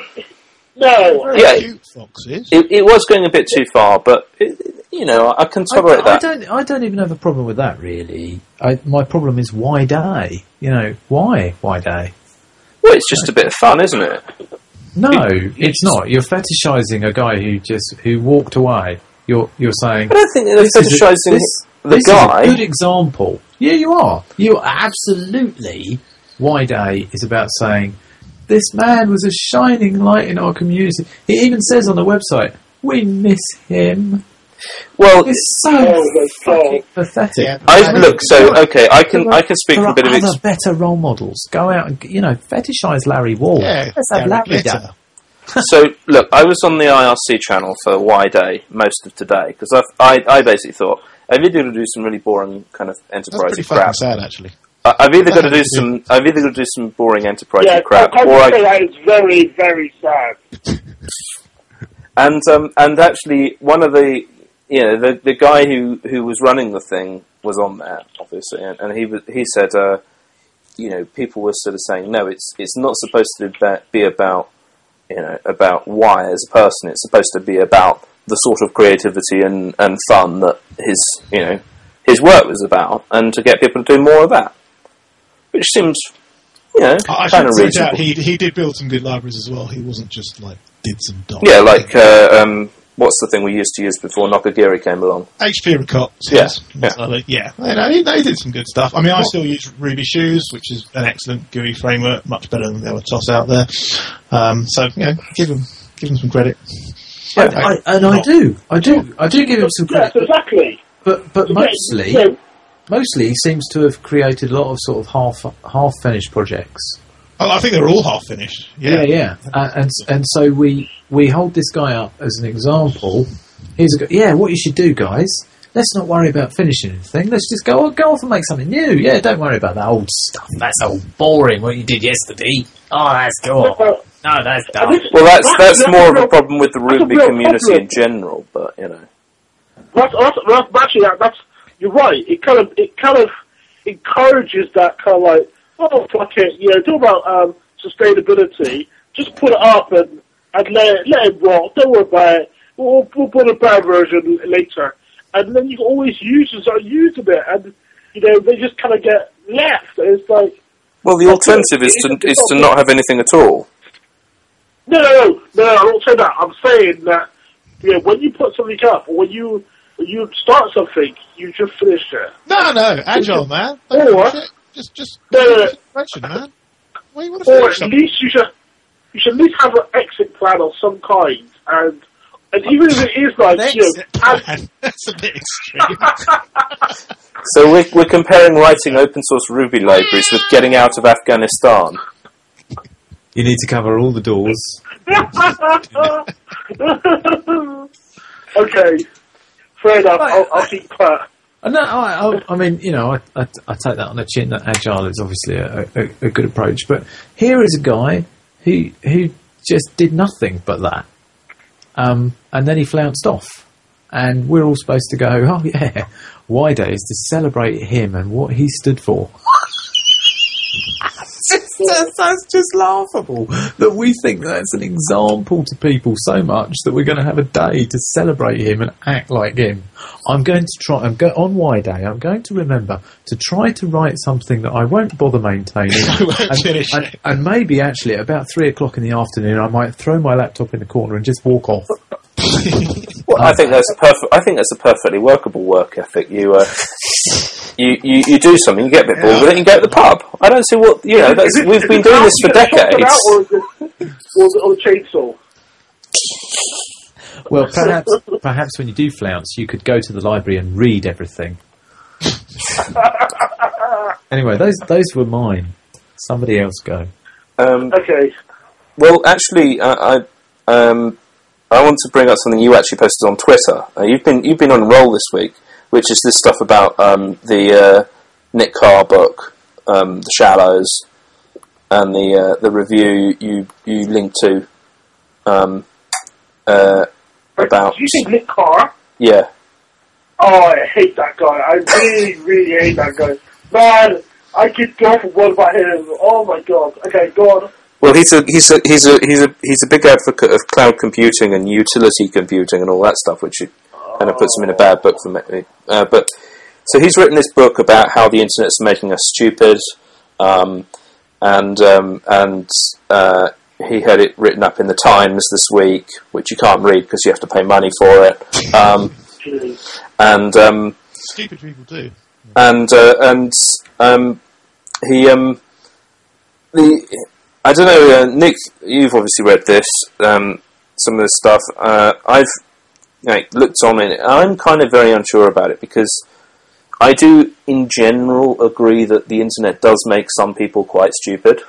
no. Very Yeah. cute foxes. It, it was going a bit too far, but, it, you know, I can I, tolerate I that. don't. I don't even have a problem with that, really. I, my problem is why day? You know, why? Why day? Well, it's just a bit of fun, isn't it? No, it's not. You're fetishizing a guy who just who walked away. You're you're saying I don't think they're this is a- fetishising this- the this guy. is a good example. Yeah, you are. You are absolutely. Why day is about saying this man was a shining light in our community. It even says on the website, "We miss him." Well, It's so Oh my fucking God. pathetic. Yeah. I mean, look. So there are- okay, I can there are- I can speak there from a bit are of other ex- better role models. Go out and you know fetishize Larry Wall. Yeah, Let's have Gary Larry Glitter. Day. So look, I was on the I R C channel for Y Day most of today because I I basically thought I've either got to do some really boring kind of That's enterprise pretty fucking crap. sad, actually. I- I've either got to do Yeah. some I've either got to do some boring enterprise Yeah, crap, I, I or would say I that is very, very sad. and um and actually one of the you know the the guy who who was running the thing was on there obviously, and, and he was he said uh, you know people were sort of saying no, it's it's not supposed to be- be about you know about Y as a person. It's supposed to be about the sort of creativity and, and fun that his you know his work was about, and to get people to do more of that, which seems you know I I kind should of point reasonable. out he he did build some good libraries as well. He wasn't just like did some dot. Yeah, like uh, um, what's the thing we used to use before Nokagiri came along? H P Recot. Yeah, yeah, yeah. yeah. You know, he, he did some good stuff. I mean, I still use Ruby Shoes, which is an excellent G U I framework, much better than the other toss out there. Um, so you know, give him give him some credit. I, I, and I do, I do, I do give him some Yes, credit. exactly. But but mostly, So, mostly he seems to have created a lot of sort of half half finished projects. Oh, I think they're all half finished. Yeah, Yeah, yeah. Uh, and and so we we hold this guy up as an example. Here's a go- yeah. What you should do, guys. Let's not worry about finishing anything. Let's just go go off and make something new. Yeah, don't worry about that old stuff. That's old boring. What you did yesterday. Oh, that's cool. well, No, that's and dumb. this- Well, that's that's that's more of real- a problem with the that's a Ruby real community problem. in general, but you know. That's, that's, that's actually that, that's you're right. It kind of it kind of encourages that kind of like oh fuck it, you know, talk about um, sustainability. Just put it up and and let it, let it rot. Don't worry about it. We'll, we'll put a bad version later, and then you always users are using it, and you know they just kind of get left. It's like Well, the alternative is to is to not have anything at all. no, no, no, no. I'm not saying that. I'm saying that you know when you put something up or when you when you start something, you just finish it. No, no, agile man. Or- Don't finish it. Just just No, no, no. direction, man. Well, you want to Or finish at something. least you should you should at least have an exit plan of some kind, and and even if it is like you know, Exit add, plan. That's a bit extreme. So we're we're comparing writing open source Ruby libraries with getting out of Afghanistan. You need to cover all the doors. okay, Fair enough. I'll, I'll keep quiet. No, I, I, I mean, you know, I, I, I take that on the chin that agile is obviously a, a, a good approach. But here is a guy who who just did nothing but that. Um, and then he flounced off. And we're all supposed to go, oh, yeah, Y Day is to celebrate him and what he stood for. That's, that's just laughable that we think that's an example to people so much that we're going to have a day to celebrate him and act like him. I'm going to try, I'm go, on Y Day, I'm going to remember to try to write something that I won't bother maintaining. I won't and, finish and, it. and maybe actually at about three o'clock in the afternoon, I might throw my laptop in the corner and just walk off. Well, I think that's a perfect. I think that's a perfectly workable work ethic. You, uh, you, you, you do something, you get a bit bored, Yeah. but then you go to the pub. I don't see what you know. That's, Is it- we've is been it doing how this you for get shot decades. about, or is it, or is it on a chainsaw? Well, perhaps perhaps when you do flounce, you could go to the library and read everything. Anyway, those those were mine. Somebody else go. Um, Okay. well, actually, I, I, um, I want to bring up something you actually posted on Twitter. Uh, you've been you've been on a roll this week, which is this stuff about um, the uh, Nick Carr book, um, The Shallows, and the uh, the review you you linked to um, uh, about Do you think Nick Carr? yeah. Oh, I hate that guy. I really, really hate that guy. Man, I could go for one about him. Oh my god. Okay, go on. Well, he's a he's a he's a he's a he's a big advocate of cloud computing and utility computing and all that stuff, which kind of puts him in a bad book for me. Uh, but so he's written this book about how the internet's making us stupid, um, and um, and uh, he had it written up in the Times this week, which you can't read because you have to pay money for it. Um, Jeez. and um, Stupid people do. and uh, and um, he um, the I don't know, uh, Nick. You've obviously read this. Um, some of this stuff uh, I've like, looked on it. I'm kind of very unsure about it because I do, in general, agree that the internet does make some people quite stupid,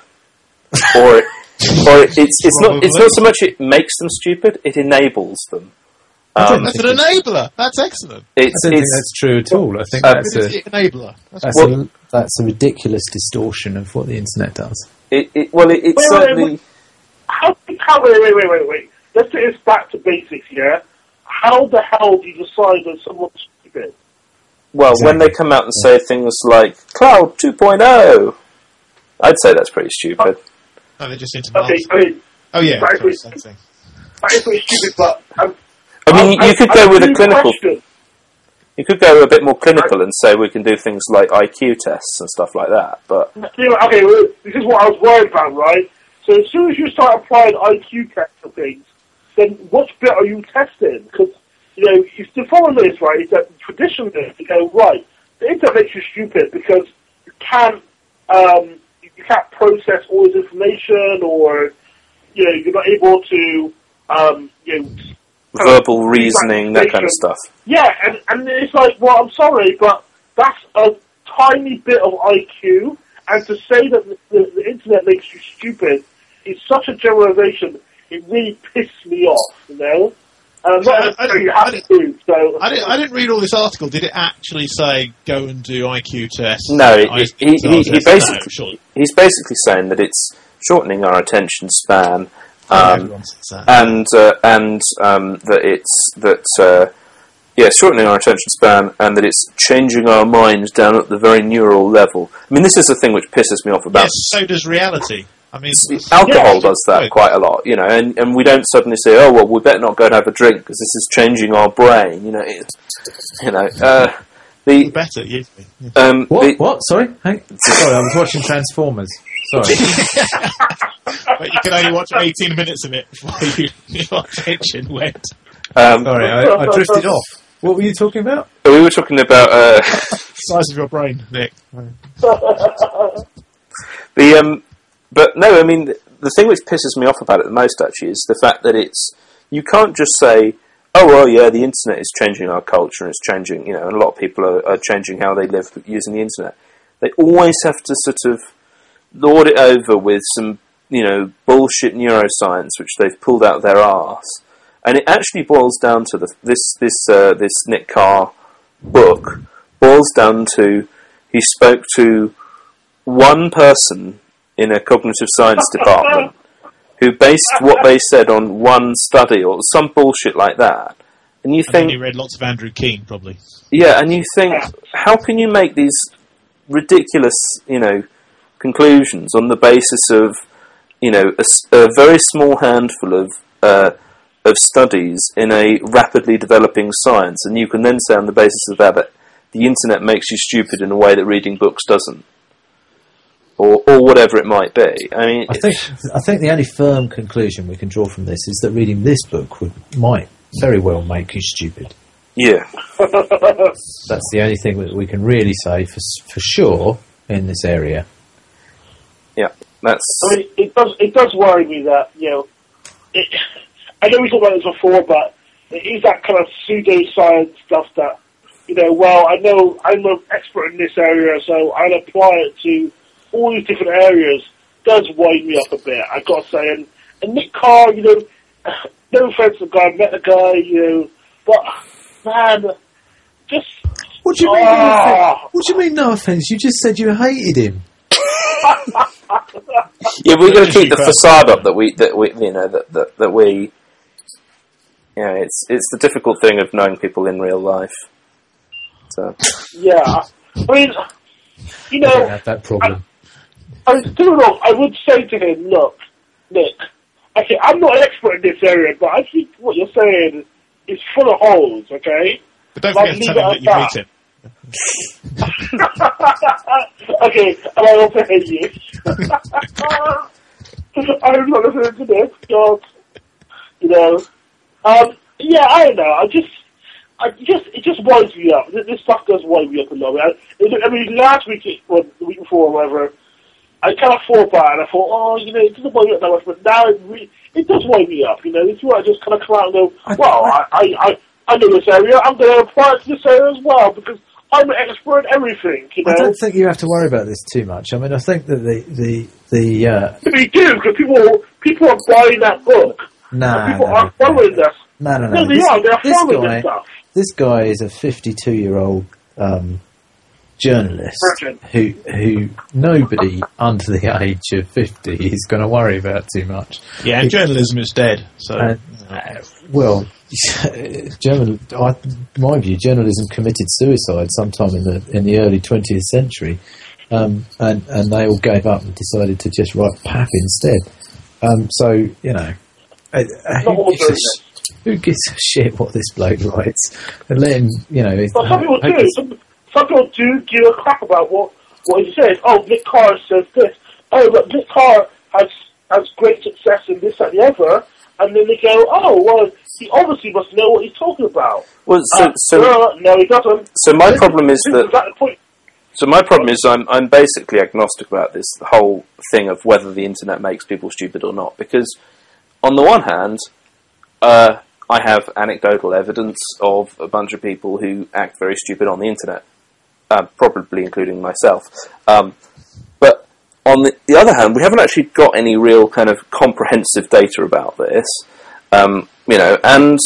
or it, or it, it's it's not it's not so much it makes them stupid; it enables them. Um, That's an enabler. That's excellent. it's I don't think it's that's true at all. I think Uh, that's It's a the enabler. That's that's, Well- a that's a ridiculous distortion of what the internet does. it, it well it, it's Wait, wait, certainly. wait. How, how, wait, wait, wait, wait, wait. Let's take this back to basics, yeah? How the hell do you decide that someone's stupid? Well, when Exactly. they come out and say things like Cloud two point oh, I'd say that's pretty stupid. no, they're just into Okay, masks. I mean, Oh yeah, Right, sorry, wait. same thing. that is pretty stupid, but... Um, I mean, you could I- go I with a do clinical. question. You could go a bit more clinical and say we can do things like I Q tests and stuff like that. But You know, okay, well, this is what I was worried about, right? So as soon as you start applying I Q tests and things, then which bit are you testing? Because, you know, if the problem is, right, is that traditionally you go, right, the internet makes you stupid because you can't, um, you can't process all this information, or, you know, you're not able to, um, you know, verbal reasoning, that kind of stuff. yeah, and, and it's like, well, I'm sorry, but that's a tiny bit of I Q, and to say that the, the, the internet makes you stupid is such a generalization, it really pissed me off, you know? And I'm not I- I necessarily don't- happy to, so... I didn't, I didn't read all this article. Did it actually say go and do I Q tests? No, and it- I Q he- he- tests? he No, basically- surely. He's basically saying that it's shortening our attention span, Oh, um, everyone says that. and uh, and um, that it's that uh, yeah, shortening our attention span, and that it's changing our minds down at the very neural level. I mean, this is the thing which pisses me off about. Yes, so does reality. I mean, Alcohol Yeah. does that quite a lot, you know, and, and we don't suddenly say, "Oh well, we better not go and have a drink because this is changing our brain," you know. It's, you know, uh, the better usually. Yeah. um, What? the, What? Sorry? Hang- Sorry, I was watching Transformers. Sorry. But you can only watch eighteen minutes of it before you, your attention went. um, Sorry, I, I drifted off. What were you talking about? we were talking about uh, Size of your brain, Nick. the um, but no, I mean the, the thing which pisses me off about it the most actually is the fact that it's you can't just say, oh well, yeah, the internet is changing our culture and it's changing, you know, and a lot of people are, are changing how they live using the internet. They always have to sort of lord it over with some, you know, bullshit neuroscience which they've pulled out their arse, And it actually boils down to the, this this uh, this Nick Carr book boils down to he spoke to one person in a cognitive science department who based what they said on one study or some bullshit like that. And you And think then you read lots of Andrew Keane, probably. yeah, and you think, how can you make these ridiculous, you know, conclusions on the basis of, you know, a, s- a very small handful of uh, of studies in a rapidly developing science, and you can then say on the basis of that that the internet makes you stupid in a way that reading books doesn't, or or whatever it might be. I mean, I think I think the only firm conclusion we can draw from this is that reading this book would might very well make you stupid. yeah, That's the only thing that we can really say for s- for sure in this area. yeah, that's I mean, it does it does worry me that, you know, it, I know we talked about this before, but it is that kind of pseudoscience stuff that, you know, well, I know I'm an expert in this area, so I'll apply it to all these different areas. Does wind me up a bit, I've got to say. And, and Nick Carr, you know, no offense to the guy, I met the guy, you know, but, man, just... What do you mean? No Ah. offense? What do you mean? No offense. You just said you hated him. yeah. We're going to keep the Super. facade up that we that we you know that that, that we. Yeah, it's it's the difficult thing of knowing people in real life. So Yeah, I mean, you I don't know, have that problem. I was doing off, I would say to him, look, Nick, okay, I'm not an expert in this area, but I think what you're saying is full of holes, okay? But don't Like, forget to leave tell him it that at you hate him. Okay, and I also hate you. I'm not listening to this, God. You know, um, yeah, I don't know, I just, I just, it just winds me up. This, this stuff does wind me up a little bit. I, I mean, last week, or the week before, or whatever, I kind of thought about it, and I thought, oh, you know, it doesn't wind me up that much, but now it, re- it does wind me up, you know. It's where I just kind of come out and go, I- well, I- I, I, I, I know this area, I'm going to apply it to this area as well, because I'm an expert in everything, you know. I don't think you have to worry about this too much. I mean, I think that the the the uh, We do, because people, people are buying that book. nah, and people no, are following this. no, no, no. No, they This, are, they're this following guy, this stuff. this guy is a fifty-two-year-old um, journalist Person. who who nobody under the age of fifty is going to worry about too much. Yeah, and journalism is dead. So And, uh, well, German, I, my view, journalism committed suicide sometime in the in the early twentieth century, um, and and they all gave up and decided to just write pap instead. Um, so you know, uh, uh, Not who, all gives a doing sh- who gives a shit what this bloke writes? And let him, you know. But some people hope do. it's- Some, some people do give a crap about what, what he says. Oh, Nick Carr says this. Oh, but Nick Carr has has great success in this and the other. And then they go, oh, well, he obviously must know what he's talking about. well, so Uh, so no, no, he doesn't. so my problem is This that. exactly the point. So my problem is I'm I'm basically agnostic about this whole thing of whether the internet makes people stupid or not. Because on the one hand, uh, I have anecdotal evidence of a bunch of people who act very stupid on the internet, uh, probably including myself. Um, but on the, the other hand, we haven't actually got any real kind of comprehensive data about this. Um, you know, and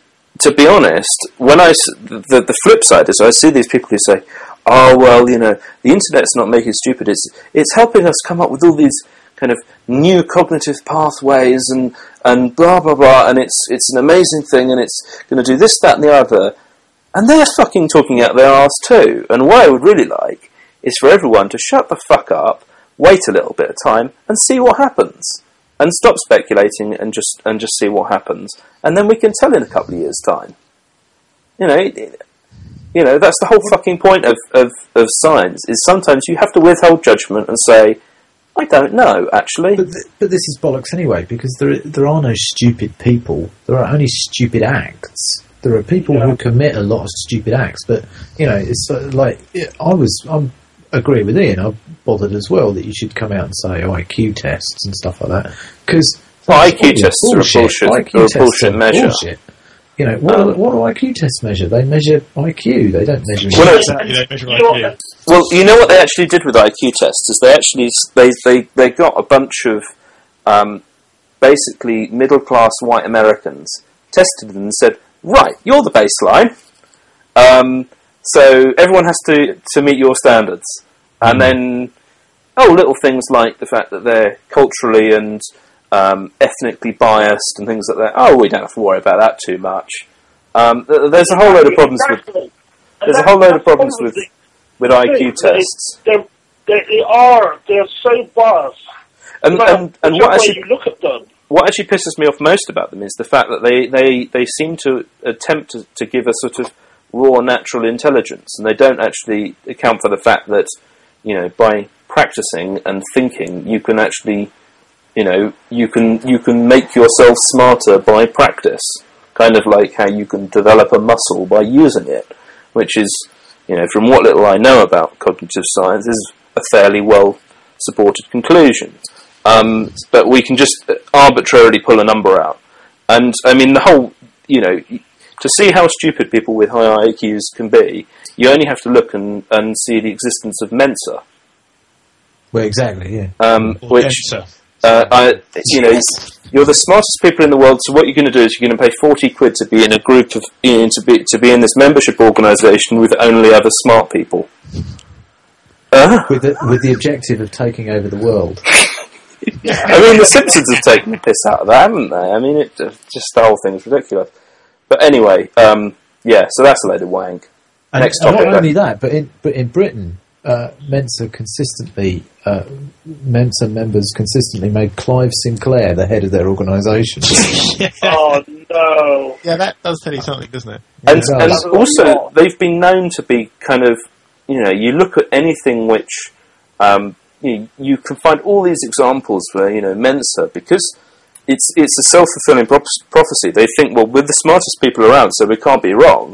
to be honest, when I s- the the flip side is I see these people who say, "Oh well, you know, the internet's not making stupid. It's it's helping us come up with all these kind of new cognitive pathways and and blah blah blah, and it's it's an amazing thing, and it's going to do this, that, and the other." And they're fucking talking out their arse too. And what I would really like is for everyone to shut the fuck up, wait a little bit of time, and see what happens. And stop speculating and just and just see what happens. And then we can tell in a couple of years' time. You know, it, you know that's the whole fucking point of, of, of science, is sometimes you have to withhold judgment and say, I don't know, actually. But, th- but this is bollocks anyway, because there there are no stupid people. There are only stupid acts. There are people Yeah. who commit a lot of stupid acts, but you know, it's sort of like I was. I'm agree with Ian. I'm bothered as well that you should come out and say I Q tests and stuff like that, because Well, I Q tests are a bullshit- I Q are a tests bullshit are measure. bullshit. You know, what, Um, do, what do I Q tests measure? They measure I Q. They don't measure. Well, anything. no, you don't measure You know I Q. what? Well, you know what they actually did with I Q tests is they actually they they, they got a bunch of um, basically middle class white Americans tested them and said, right, you're the baseline, um, so everyone has to, to meet your standards. And then, oh, little things like the fact that they're culturally and um, ethnically biased and things like that. Oh, we don't have to worry about that too much. Um, th- there's a whole load of problems exactly. with. There's a whole load of problems with the, with I Q tests. They, they, they are. They're so biased. And no and, and what actually you look at them. What actually pisses me off most about them is the fact that they, they, they seem to attempt to, to give a sort of raw natural intelligence, and they don't actually account for the fact that, you know, by practicing and thinking, you can actually, you know, you can you can make yourself smarter by practice. Kind of like how you can develop a muscle by using it, which is, you know, from what little I know about cognitive science, is a fairly well supported conclusion. Um, but we can just arbitrarily pull a number out, and I mean the whole, you know, to see how stupid people with high I Qs can be, you only have to look and, and see the existence of Mensa. Well, exactly, yeah. Um, which, Mensa. uh, I, you know, you're the smartest people in the world. So what you're going to do is you're going to pay forty quid to be in a group of, you know, to be to be in this membership organisation with only other smart people. Uh? With the, with the objective of taking over the world. I mean, the Simpsons have taken the piss out of that, haven't they? I mean, it just the whole thing is ridiculous. But anyway, um, yeah. So that's a load of wank. And, Next and topic. not only that, but in but in Britain, uh, Mensa consistently, uh, Mensa members consistently made Clive Sinclair the head of their organisation. yeah. Oh no! Yeah, that does tell you something, doesn't it? And, it and does. also, they've been known to be kind of, you know, you look at anything which, um, you, you can find all these examples where, you know, Mensa, because it's it's a self-fulfilling pro- prophecy. They think, well, we're the smartest people around, so we can't be wrong.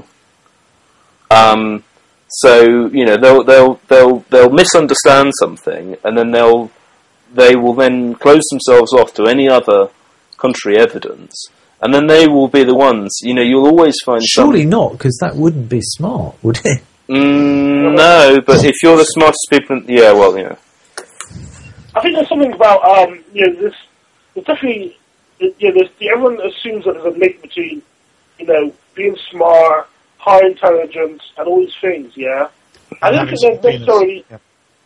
Um, so you know, they'll they'll they'll they'll misunderstand something, and then they'll they will then close themselves off to any other contrary evidence, and then they will be the ones. You know, you'll always find Surely some, not, because that wouldn't be smart, would it? Mm, no, but if you're the smartest people, in, yeah, well, you know. I think there's something about um, you know, this. There's definitely, you know, there's, everyone assumes that there's a link between, you know, being smart, high intelligence, and all these things. Yeah, I don't think they're necessarily. Yeah.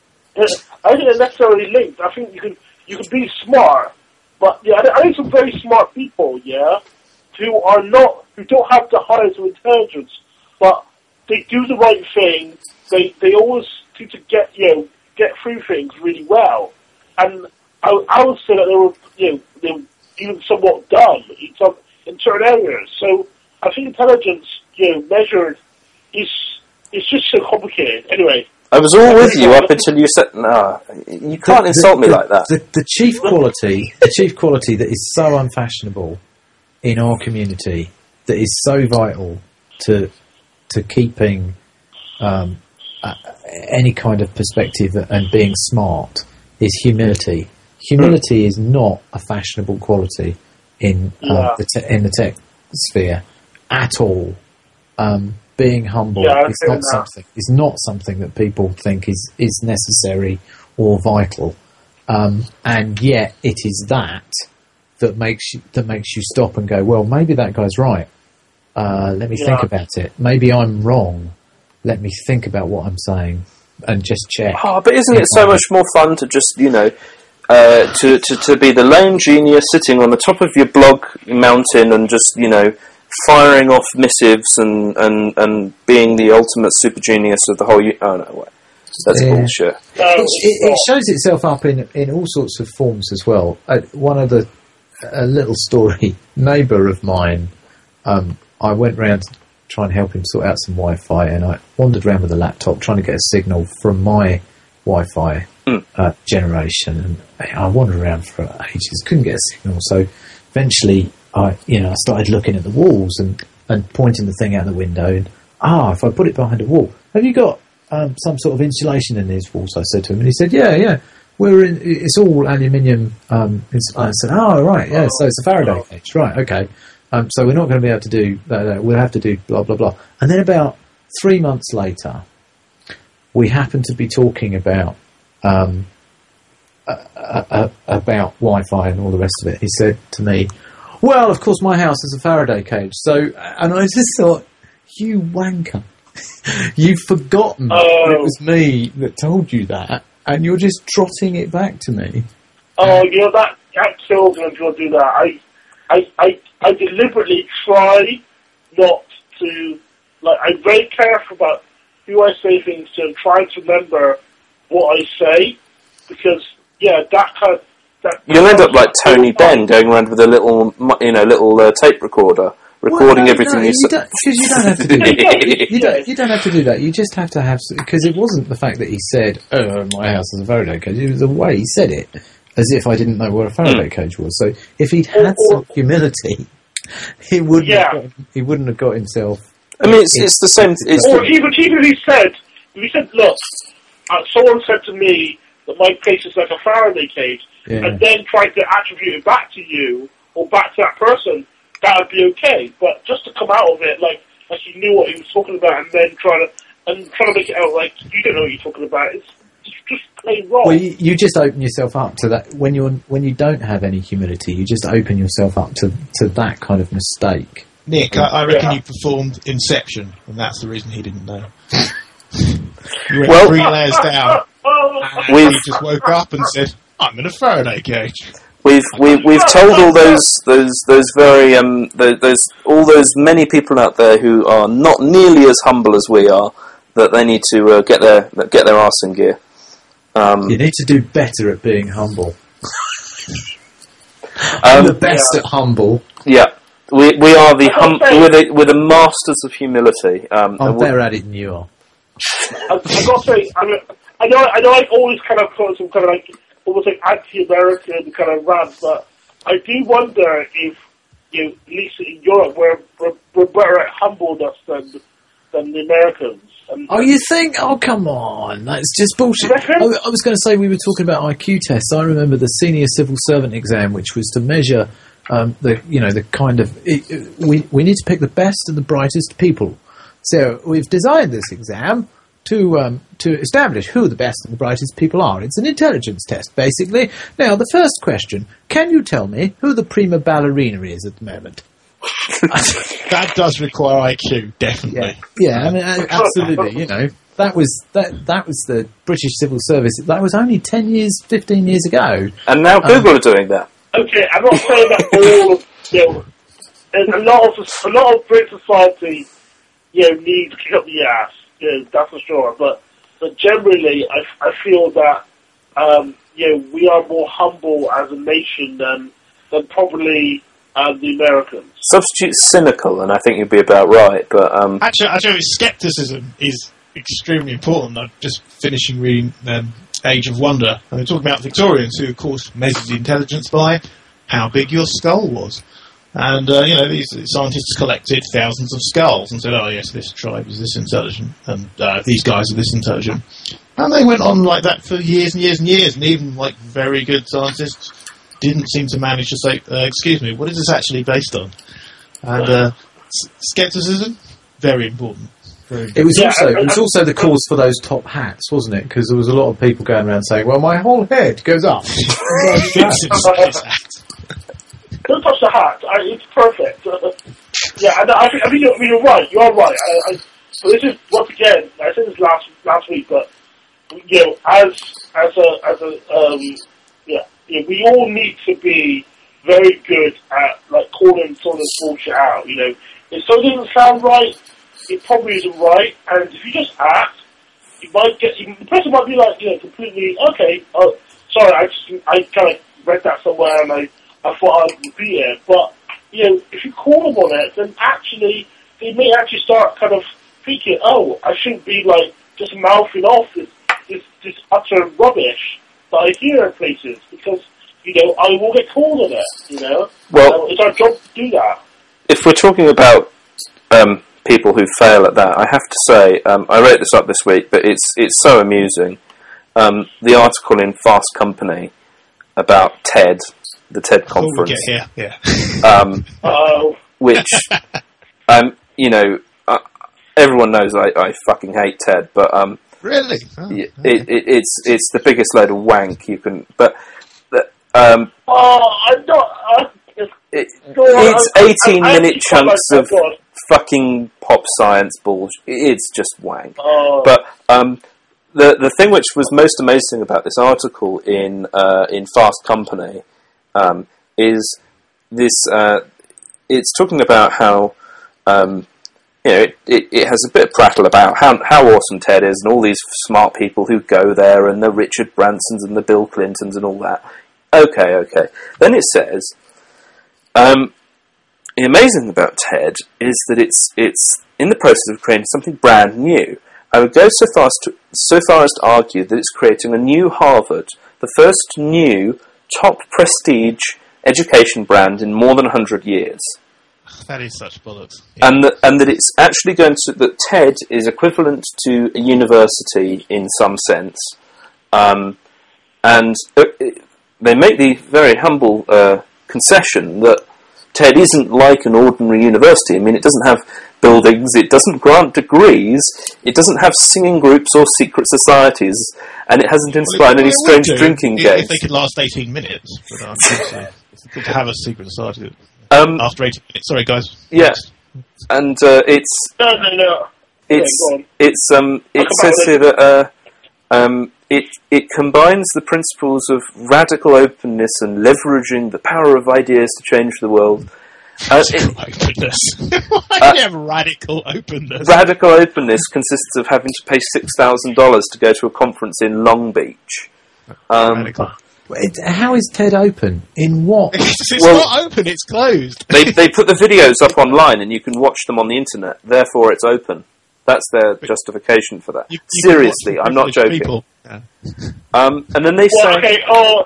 I don't think they're necessarily linked. I think you can you can be smart, but yeah, I know some very smart people. Yeah, who are not who don't have the highest of intelligence, but they do the right thing. They they always seem to get you know get through things really well, and I, I would say that they were you know they were even somewhat dumb in some in certain areas. So I think intelligence you know measured is is just so complicated. Anyway, I was all with you up until you said, no, you can't The- insult the, me the, like that. The, the chief quality, the chief quality that is so unfashionable in our community, that is so vital to to keeping um, uh, any kind of perspective and being smart, is humility. Humility is not a fashionable quality in uh, Yeah. the te- in the tech sphere at all. Um, being humble Yeah, I is feel not that. something is not something that people think is, is necessary or vital, um, and yet it is that that makes you that makes you stop and go, well, maybe that guy's right. Uh, let me Yeah. think about it. Maybe I'm wrong. Let me think about what I'm saying and just check. Oh, but isn't it so much more fun to just, you know, uh, to, to, to be the lone genius sitting on the top of your blog mountain and just, you know, firing off missives and, and, and being the ultimate super genius of the whole... U- oh, no, wait. That's Yeah. bullshit. no, It, it, it shows itself up in in all sorts of forms as well. Uh, one of the a little story neighbour of mine. Um, I went round to try and help him sort out some Wi-Fi, and I wandered around with a laptop trying to get a signal from my Wi-Fi Mm. uh, generation, and I wandered around for ages, couldn't get a signal. So eventually, I you know I started looking at the walls and, and pointing the thing out the window. And ah, if I put it behind a wall, have you got um, some sort of insulation in these walls? I said to him, and he said, "Yeah, yeah, we're in. It's all aluminium." Um, ins-" I said, "Oh, right, yeah. So it's a Faraday cage, right? Okay. Um, so we're not going to be able to do that. We'll have to do blah blah blah." And then about three months later, we happened to be talking about um, uh, uh, uh, about Wi-Fi and all the rest of it. He said to me, Well, of course, my house is a Faraday cage. So, and I just thought, you wanker, you've forgotten Oh. that it was me that told you that, and you're just trotting it back to me. Oh, you know, that, that kills me when people do that. I, I, I, I deliberately try not to, like, I'm very careful about who I say things to and trying to remember what I say, because, yeah, that kind of, that... You'll end up like Tony Benn going around with a little, mu- you know, little uh, tape recorder, recording Well, no, everything no, you you say. don't, because you don't have to do that. You don't, you don't have to do that. You just have to have... Because it wasn't the fact that he said, oh, my house is a Faraday cage. It was the way he said it, as if I didn't know what a Faraday Mm. cage was. So if he'd had Or- some humility, he wouldn't, Yeah. have got, he wouldn't have got himself... I mean, it's it's the same. It's Or the, even, even if he said, if he said, look, uh, someone said to me that my place is like a Faraday cage, Yeah. and then tried to attribute it back to you, or back to that person, that would be okay. But just to come out of it like like he knew what he was talking about, and then try to and trying to make it out like you don't know what you're talking about, it's just, just plain wrong. Well, you, you just open yourself up to that when you're when you don't have any humility. You just open yourself up to, to that kind of mistake. Nick, I, I reckon Yeah. you performed Inception, and that's the reason he didn't know. You went Well- three layers down, Oh, and We've- he just woke up and said, I'm in a Faraday cage. We've we've we've told all those those those very um those, those all those many people out there who are not nearly as humble as we are that they need to uh, get their get their arse in gear. Um, You need to do better at being humble. I'm um, the best at humble. yeah, we we are the hum Okay. we're the we're the masters of humility. Um, I'm and we- better at it than you are. I, I gotta say, I mean, I know, I know, I always kind of put some kind of like almost like anti-American kind of rant, but I do wonder if, you know, at least in Europe, we're we're, we're better at humbleness than than the Americans. And, Oh, you think? Oh, come on. That's just bullshit. I, Reckon? I was going to say we were talking about I Q tests. I remember the senior civil servant exam, which was to measure um, the, you know, the kind of... It, it- we, we need to pick the best and the brightest people. So we've designed this exam to um, to establish who the best and the brightest people are. It's an intelligence test, basically. Now, the first question, can you tell me who the prima ballerina is at the moment? That does require I Q, definitely. Yeah, I mean, a- absolutely. You know, that was that that was the British Civil Service. That was only ten years, fifteen years ago. and now Google are doing that. okay, I'm not saying that all of, you know, there's a lot of a lot of British society, you know, needs to kick up the ass. You know, that's for sure. But but generally, I, I feel that um, you know, we are more humble as a nation than than probably um, the Americans. Substitute cynical, and I think you'd be about right. But um, Actually, actually, skepticism is extremely important. I'm just finishing reading um, Age of Wonder, and they're talking about Victorians who, of course, measured the intelligence by how big your skull was. And, uh, you know, these scientists collected thousands of skulls and said, oh, yes, this tribe is this intelligent, and uh, these guys are this intelligent. And they went on like that for years and years and years, and even, like, very good scientists didn't seem to manage to say, uh, excuse me, what is this actually based on? And uh, s- skepticism, very important. Very It was Yeah, also I- it was also the cause for those top hats, wasn't it? Because there was a lot of people going around saying, "Well, my whole head goes up." Don't touch the hat. I, it's perfect. yeah, and I think, I think, you're, I mean, you're right. You are right. I, I, so this is once again. I said this last last week, but you know, as as a as a um, yeah, yeah, we all need to be very good at like calling sort of bullshit out. You know, if something doesn't sound right, it probably isn't right, and if you just act, you might get you, the person might be like, you know, completely okay. Oh, sorry, I just I kind of read that somewhere and I. I thought I'd repeat it, but, you know, if you call them on it, then actually, they may actually start kind of thinking, oh, I shouldn't be, like, just mouthing off this, this, this utter rubbish that I hear in places, because, you know, I will get called on it, you know? Well- so it's our job to do that. if we're talking about um, people who fail at that, I have to say, um, I wrote this up this week, but it's it's so amusing. Um, the article in Fast Company about TED, the TED Before we conference, get here, yeah. um, Uh, which, um, you know, uh, everyone knows I, I fucking hate TED, but um, Really? Oh, y- it, it, it's it's the biggest load of wank you can. But um, oh, I'm not, uh, Just it, go on, it's I- I- eighteen I minute actually chunks quite of like that, fucking pop science bullshit. It's just wank. Oh. But um, the the thing which was most amazing about this article in uh, in Fast Company um, is this. Uh, it's talking about how um, you know it, it, it has a bit of prattle about how how awesome TED is and all these smart people who go there and the Richard Bransons and the Bill Clintons and all that. Okay, okay. Then it says. Um, the amazing thing about TED is that it's it's in the process of creating something brand new. I would go so far as to, so far as to argue that it's creating a new Harvard, the first new top prestige education brand in more than a hundred years. That is such bollocks. Yeah. And that and that it's actually going to that TED is equivalent to a university in some sense, um, and it, it, they make the very humble uh, concession that TED isn't like an ordinary university. I mean, it doesn't have buildings, it doesn't grant degrees, it doesn't have singing groups or secret societies, and it hasn't inspired Well, it- any well, it would strange do drinking if, games. If they could last eighteen minutes. But uh, obviously, it's good to have a secret society Um, after eighteen minutes. Sorry, guys. yeah, and uh, it's No, no, no. it's Yeah, go on. it's um it Talk says about here that uh, um it it combines the principles of radical openness and leveraging the power of ideas to change the world. Uh, it, Openness. Why Uh, do you have radical openness? radical openness consists of having to pay six thousand dollars to go to a conference in Long Beach. Um, Radical. It, how is TED open? In what? It's, it's Well- not open, it's closed. they they put the videos up online and you can watch them on the internet. Therefore, it's open. That's their justification for that. You- you can Seriously, watch I'm not privileged joking. people. Yeah. Um, and then they Well, say, okay, oh,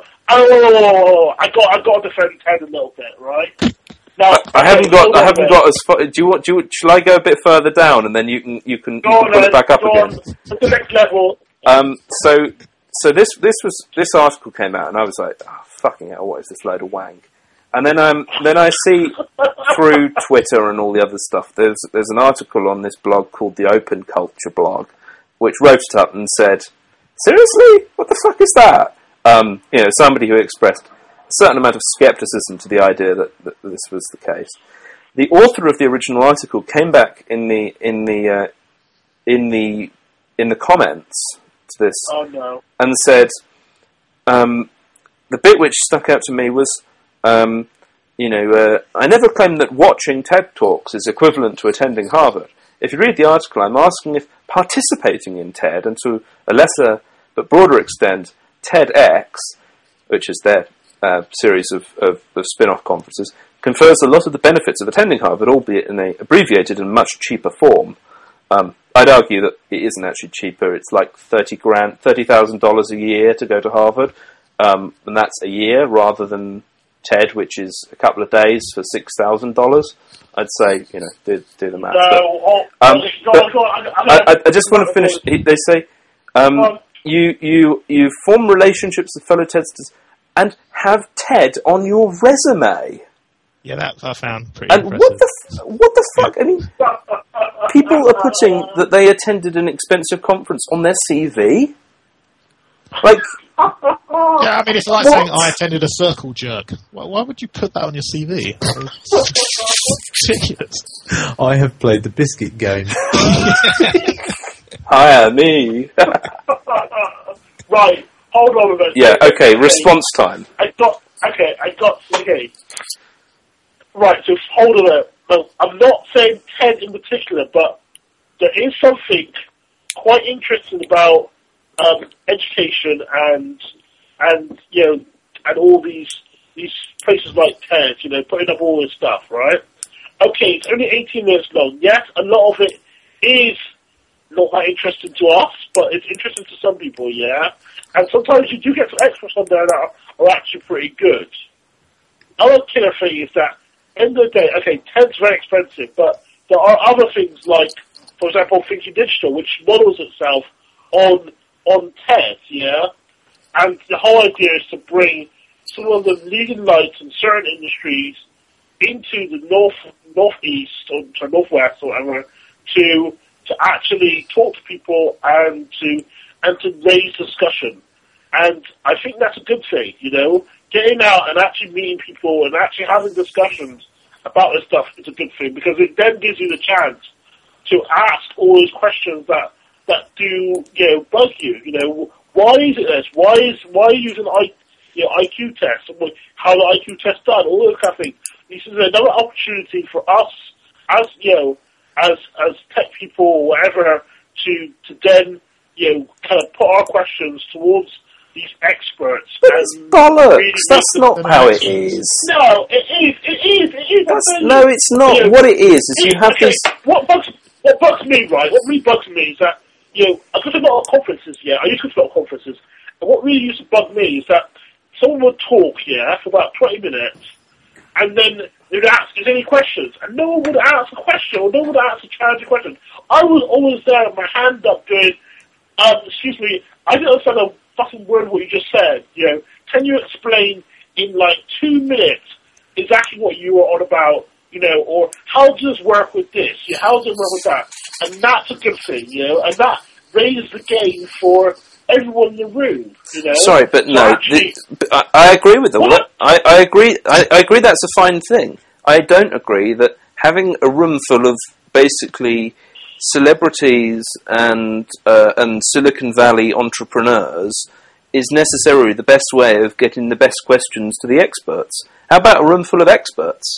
oh, I got, I got to defend Ted a little bit, right? Now, I, I haven't okay, got, hold I on haven't there. got as far. Do you want? Do you, shall I go a bit further down and then you can you can, you Go can on, put then, it back up go again? on, at the next level. Um, so, so this this was this article came out, and I was like, oh, "Fucking hell, what is this load of wank?" And then um, then I see through Twitter and all the other stuff. There's there's an article on this blog called the Open Culture blog, which wrote it up and said, "Seriously, what the fuck is that?" Um, you know, somebody who expressed a certain amount of skepticism to the idea that, that this was the case. The author of the original article came back in the in the uh, in the in the comments to this Oh no. and said, um, the bit which stuck out to me was, um, you know, uh, I never claimed that watching TED Talks is equivalent to attending Harvard. If you read the article, I'm asking if participating in TED, and to a lesser but broader extent, TEDx, which is their uh, series of, of, of spin-off conferences, confers a lot of the benefits of attending Harvard, albeit in an abbreviated and much cheaper form. Um, I'd argue that it isn't actually cheaper. It's like thirty grand, thirty thousand dollars a year to go to Harvard, um, and that's a year rather than TED, which is a couple of days for six thousand dollars. I'd say, you know, do, do the math. No, But, oh, um, okay, go but on, go on. I, I, I, I just want to finish. he- They say um, Um, you you you form relationships with fellow TEDsters and have TED on your resume. Yeah, that I found pretty And impressive. what the f- what the fuck? I mean, people are putting that they attended an expensive conference on their C V. Like, Yeah, I mean, it's like What? saying I attended a circle jerk. Why, why would you put that on your C V? Ridiculous. I have played the biscuit game. hire me. right, hold on a minute. Yeah. Okay. Response time. I got, okay, I got, okay. Right, so hold on a minute. Well, I'm not saying TED in particular, but there is something quite interesting about um, education and, and, you know, and all these, these places like TED, you know, putting up all this stuff, right? Okay, it's only eighteen minutes long. Yes, a lot of it is not that interesting to us, but it's interesting to some people, yeah? And sometimes you do get some extras on there that are, are actually pretty good. Other killer thing is that, end of the day, okay, TED's very expensive, but there are other things like, for example, Thinking Digital, which models itself on on TED, yeah? And the whole idea is to bring some of the leading lights in certain industries into the north, northeast, or sorry, northwest, or whatever, to to actually talk to people and to and to raise discussion. And I think that's a good thing, you know. getting out and actually meeting people and actually having discussions about this stuff is a good thing, because it then gives you the chance to ask all those questions that that do, you know, bug you. You know, why is it this? Why is why are you using I, you know, I Q tests? How the I Q test done? All those kind of things. This is another opportunity for us, as you know, as as tech people or whatever, to to then, you know, kind of put our questions towards these experts. That's bollocks. Really That's not them. How it is. No, it is. It is. It is. That's, no, it's not. You know, what it is is it, you have okay, this. What bugs? What bugs me, right? What really bugs me is that, you know, I go to a lot of conferences. Yeah, I used to go to a lot of conferences, and what really used to bug me is that someone would talk, yeah, for about twenty minutes, and then they would ask, "Is there any questions?" And no one would answer a question, or no one would answer a challenging question. I was always there, with my hand up, going, um, "Excuse me, I didn't understand a fucking word of what you just said. You know, can you explain in like two minutes exactly what you were on about? You know, or how does this work with this? You know, how does it work with that?" And that's a good thing, you know, and that raises the game for everyone in the room. You know. Sorry, but so no, actually, the, I, I agree with all that. I, I agree. I, I agree that's a fine thing. I don't agree that having a room full of basically celebrities and uh, and Silicon Valley entrepreneurs is necessarily the best way of getting the best questions to the experts. How about a room full of experts?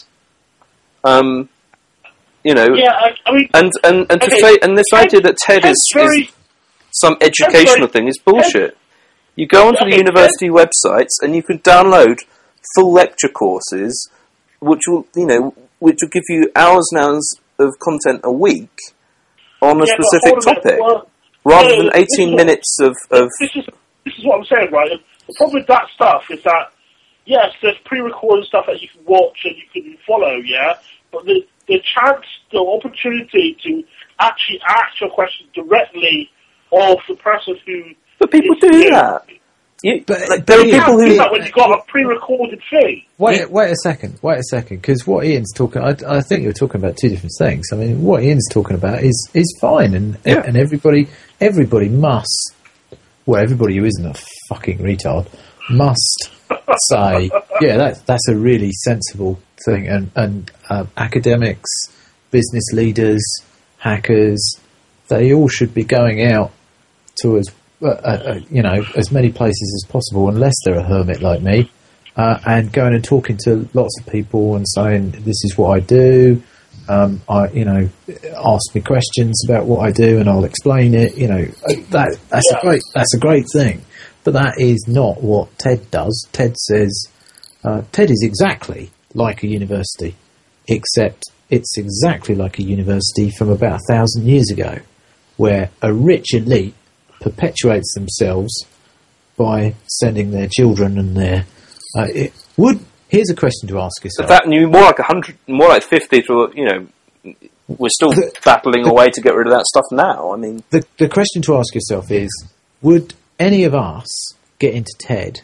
Um, you know, yeah, I, I mean, and and, and okay, to say and this Ted, idea that TED is, very, is some educational very, thing is bullshit. Ted, you go onto okay, the university Ted, websites and you can download full lecture courses, which will you know which will give you hours and hours of content a week on a yeah, specific topic, well, rather no, than eighteen what, minutes of, of. This is this is what I'm saying, right? The problem with that stuff is that yes, there's pre-recorded stuff that you can watch and you can follow, yeah, but the the chance, the opportunity to actually ask your question directly of the person who. But people is, do you know, that. You, but, like, there are you people can't who. do that when you've got a pre-recorded thing. Wait, wait a second. Wait a second, because what Ian's talking, I, I think you're talking about two different things. I mean, what Ian's talking about is is fine, and Yeah. and everybody everybody must, well, everybody who isn't a fucking retard must say, yeah, that's that's a really sensible thing, and and uh, academics, business leaders, hackers, they all should be going out to as uh, uh, you know as many places as possible, unless they're a hermit like me. Uh, and going and talking to lots of people and saying, this is what I do, um, I, you know, ask me questions about what I do and I'll explain it, you know, that, that's Yeah. a great, that's a great thing. But that is not what TED does. TED says, uh, TED is exactly like a university, except it's exactly like a university from about a thousand years ago, where a rich elite perpetuates themselves by sending their children and their Uh, it would. Here's a question to ask yourself. That knew more like a hundred, more like fifty. To you know, we're still the, battling the, away to get rid of that stuff now. I mean, the the question to ask yourself is: would any of us get into TED?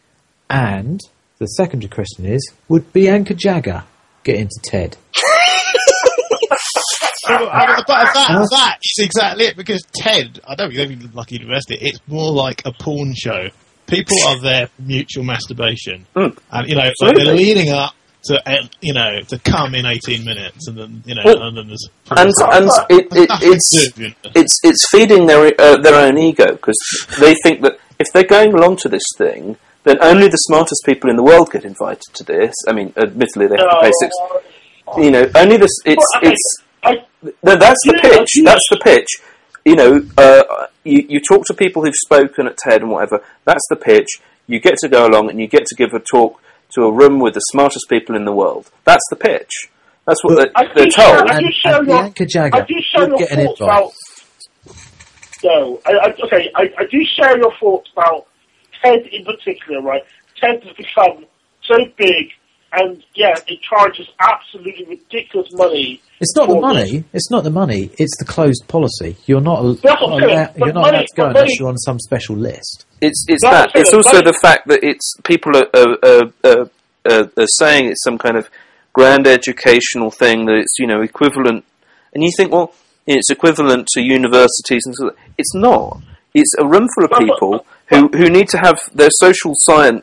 And the secondary question is: would Bianca Jagger get into TED? But that, that is exactly it, because TED, I don't think it's like a university, it's more like a porn show. People are there for mutual masturbation. Mm. And, you know, like they're leading up to, uh, you know, to come in eighteen minutes, and then, you know, well, and then there's... And, and it, it, it's, do, you know? it's it's feeding their uh, their own ego, because they think that if they're going along to this thing, then only the smartest people in the world get invited to this. I mean, admittedly, they have to pay six... You know, only this... It's... it's no, that's the pitch. That's the pitch. You know, uh, you, you talk to people who've spoken at TED and whatever, that's the pitch. You get to go along and you get to give a talk to a room with the smartest people in the world. That's the pitch. That's what they're, they're told. I do share your, Bianca Jagger I do share your get an thoughts about... No, I, I, okay, I, I do share your thoughts about TED in particular, right? TED has become so big, and yeah, it charges absolutely ridiculous money. It's not the money. This. It's not the money. It's the closed policy. You're not, al- not allowed, you're not money, allowed to go unless you're on some special list. It's it's That's that. It's also money. the fact that it's people are are, are, are, are are saying it's some kind of grand educational thing, that it's, you know, equivalent, and you think, well, it's equivalent to universities and so. It's not. It's a room full of people who who need to have their social science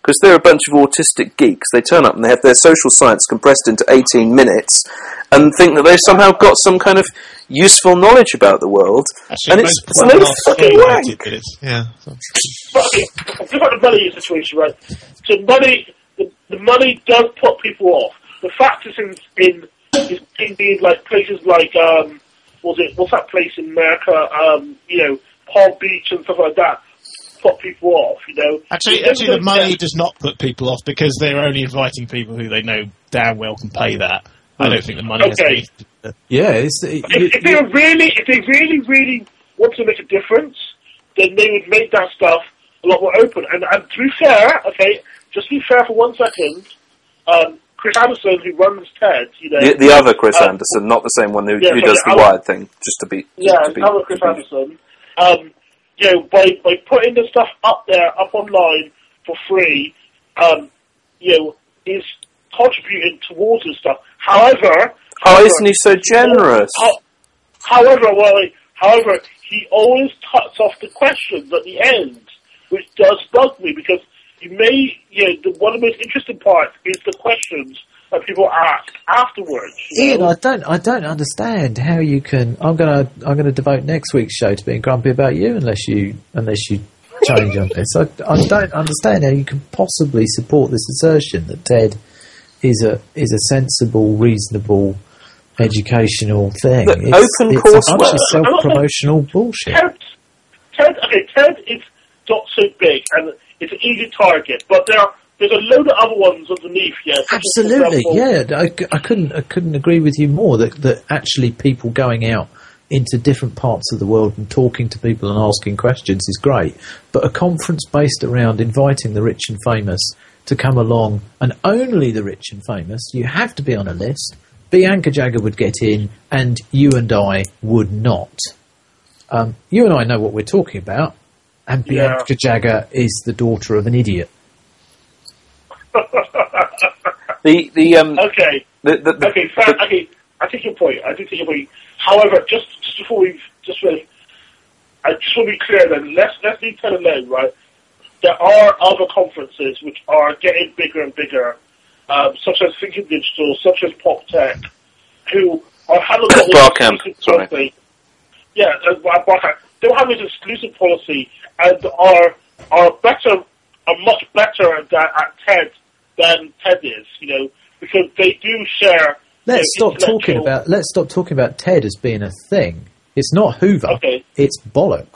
because they're a bunch of autistic geeks. They turn up and they have their social science compressed into eighteen minutes and think that they've somehow got some kind of useful knowledge about the world. Actually, and it's, it's a load of fucking wank. Yeah. But okay, think about the money situation, right? So money, the, the money does put people off. The fact is in, in, is in, in like places like, um, was it, what's that place in America, um, you know, Palm Beach and stuff like that, put people off, you know? Actually, actually the money does not put people off because they're only inviting people who they know damn well can pay that. I don't think the money okay. has to be... Yeah, it's... It, if, if they were really, if they really, really want to make a difference, then they would make that stuff a lot more open. And, and to be fair, okay, just be fair for one second, um, Chris Anderson, who runs TED, you know... The, the other Chris um, Anderson, not the same one who, yeah, who sorry, does the I, Wired thing, just to be... Yeah, to be, another Chris to be, Anderson. Um, you know, by, by putting the stuff up there, up online, for free, um, you know, is contributing towards this stuff. However... Oh, however, isn't he so generous? How, however, well, however, he always cuts off the questions at the end, which does bug me, because you may, you know, the, one of the most interesting parts is the questions that people ask afterwards. You Ian, know? I don't, I don't understand how you can. I'm gonna, I'm gonna devote next week's show to being grumpy about you, unless you, unless you change on this. I, I don't understand how you can possibly support this assertion that TED is a is a sensible, reasonable, educational thing. Look, it's, open it's a bunch courseware. of self-promotional bullshit. TED, TED, okay, TED is not so big, and it's an easy target, but there are, there's a load of other ones underneath, yeah. Absolutely, yeah. I, I couldn't, I couldn't agree with you more that, that actually people going out into different parts of the world and talking to people and asking questions is great, but a conference based around inviting the rich and famous to come along, and only the rich and famous, you have to be on a list. Bianca Jagger would get in, and you and I would not. Um, you and I know what we're talking about, and Yeah. Bianca Jagger is the daughter of an idiot. The the um. Okay. The, the, the, Okay, fair, the, okay, I take your point. I do take your point. However, just, just before we just really, I just want to be clear then. Let's let's be kind of known, right? There are other conferences which are getting bigger and bigger, um, such as Thinking Digital, such as Pop Tech, who are having a Barcamp, sorry. policy. Yeah, uh, Barcamp. They have this exclusive policy and are are better, are much better at, at TED than TED is. You know, because they do share. Let's you know, stop talking intellectual- about. Let's stop talking about TED as being a thing. It's not Hoover. Okay. It's bollocks.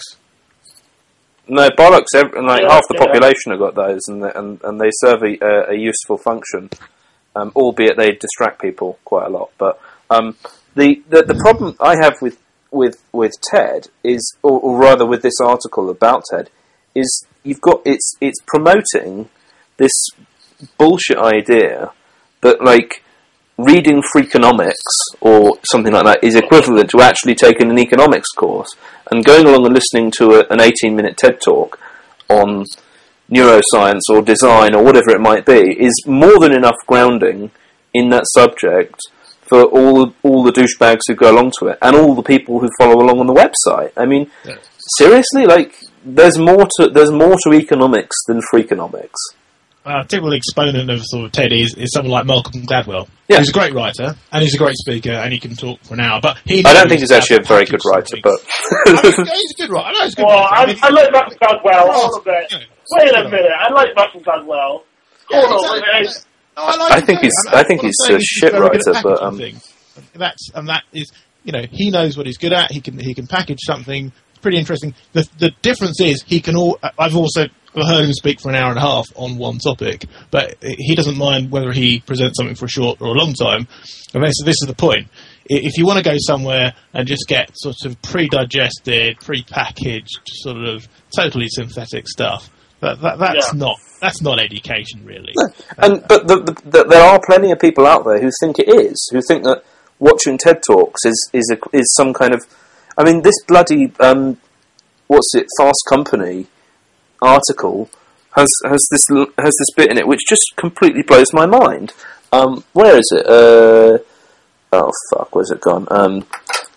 no bollocks. Every, like Yeah, half the yeah. population have got those, and the, and and they serve a, a, a useful function, um, albeit they distract people quite a lot. But um, the, the the problem I have with with with TED is, or, or rather with this article about TED, is you've got it's it's promoting this bullshit idea that like reading Freakonomics or something like that is equivalent to actually taking an economics course, and going along and listening to a, an eighteen minute TED talk on neuroscience or design or whatever it might be is more than enough grounding in that subject for all all the douchebags who go along to it and all the people who follow along on the website. I mean, Yeah. seriously, like there's more to there's more to economics than Freakonomics. Uh, a typical exponent of sort of TED is, is someone like Malcolm Gladwell. Yeah. He's a great writer, and he's a great speaker, and he can talk for an hour. But he I don't knows think he's how actually to a very good package writer, something. but I mean, he's a good writer. I know he's a good Well, writer. I, mean, I like Malcolm Gladwell. Oh, Hold a bit. yeah. Wait a minute. I like Malcolm Gladwell. Yeah, Hold on. exactly. Wait, wait. No, I, like I him think too. he's- And I think what I'm he's saying a is shit very good at writer, but, packaging um, things. That's and that is, you know, he knows what he's good at. He can he can package something pretty interesting. The the difference is he can all. I've also heard him speak for an hour and a half on one topic, but he doesn't mind whether he presents something for a short or a long time. And this, this is the point. I- If you want to go somewhere and just get sort of pre-digested, pre-packaged, sort of totally synthetic stuff, that, that that's Yeah. not that's not education, really. and but the, the, the, there are plenty of people out there who think it is, who think that watching TED Talks is is a, is some kind of. I mean, this bloody um, what's it? Fast Company article has has this l- has this bit in it which just completely blows my mind. Um, where is it? Uh, oh fuck, where's it gone? Um,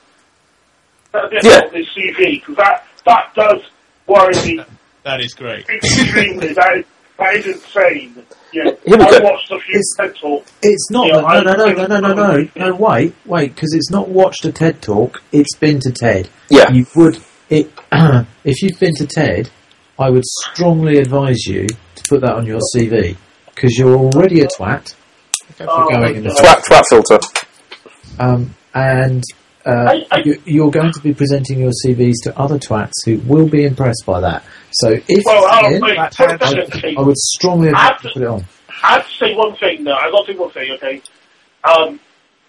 That's it Yeah. on his C V, because that, that does worry me That is great. extremely. That is, that is insane. Yeah, Here we I go. watched a few It's- TED Talks. It's not. Yeah, no, I- no, no, no, no, no, no, no. Wait, wait, because it's not watched a TED talk. It's been to TED. Yeah. You would it if you've been to TED. I would strongly advise you to put that on your C V because you're already a twat, Oh, going in the God. Twat, twat filter. um, and uh, I- I- you, you're going to be presenting your C Vs to other twats who will be impressed by that. So if Well, I'll in, wait, that- take I, that thing. I would strongly I advise have you to to- put it on. I have to say one thing though. I got to say one thing, okay? Um,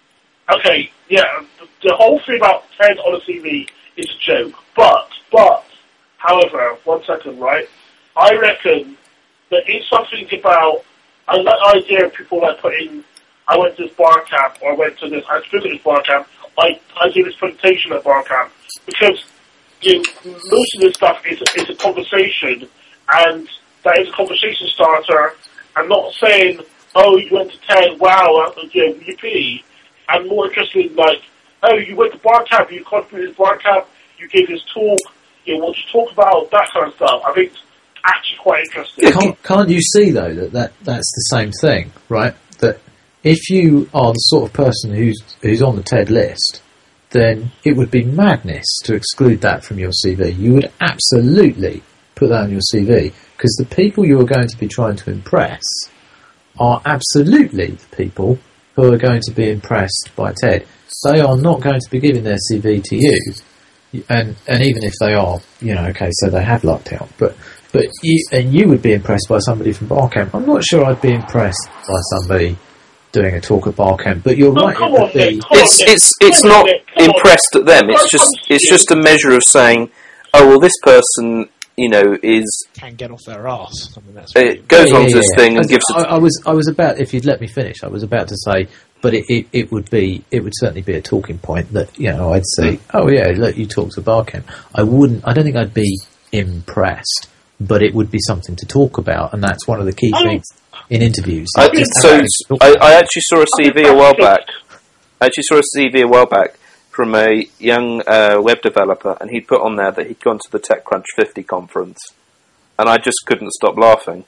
okay, yeah, the, the whole thing about TED on a C V is a joke. But, but, however, one second, right? I reckon there is something about, I like the idea of people like putting, I went to this bar camp, or I went to this, I visited this bar camp, I, I did this presentation at bar camp, because you know, most of this stuff is, is a conversation, and that is a conversation starter. I'm not saying, oh, you went to TED, wow, you know, yippee. I'm more interested in, like, oh, you went to bar camp, you contributed to bar camp, you gave this talk, you know, what you talk about, that kind of stuff. I think it's actually quite interesting. Can't, can't you see though that, that that's the same thing, right? That if you are the sort of person who's who's on the TED list, then it would be madness to exclude that from your C V. You would absolutely put that on your C V because the people you are going to be trying to impress are absolutely the people who are going to be impressed by TED. They are not going to be giving their C V to you. And and even if they are, you know, okay, so they have lucked out, but but you and you would be impressed by somebody from Barcamp. I'm not sure I'd be impressed by somebody doing a talk at Barcamp, but you're No, right. come It on, would be. Nick, come It's on, Nick. it's it's Come on, not Nick, come on. impressed at them. It's I've just come to it's you. just a measure of saying, oh well, this person, you know, is Can get off their arse. I mean, that's it goes Yeah, on yeah, to this yeah. thing and I, gives I, it. I was I was about if you'd let me finish, I was about to say, but it, it, it would be it would certainly be a talking point that you know I'd say, oh yeah, look, you talked to Barcamp. I wouldn't. I don't think I'd be impressed, but it would be something to talk about, and that's one of the key I- things in interviews. I, It's just so having to talk I, about I actually saw a C V a while back. I actually saw a C V a while back from a young uh, web developer, and he put on there that he'd gone to the TechCrunch fifty conference, and I just couldn't stop laughing.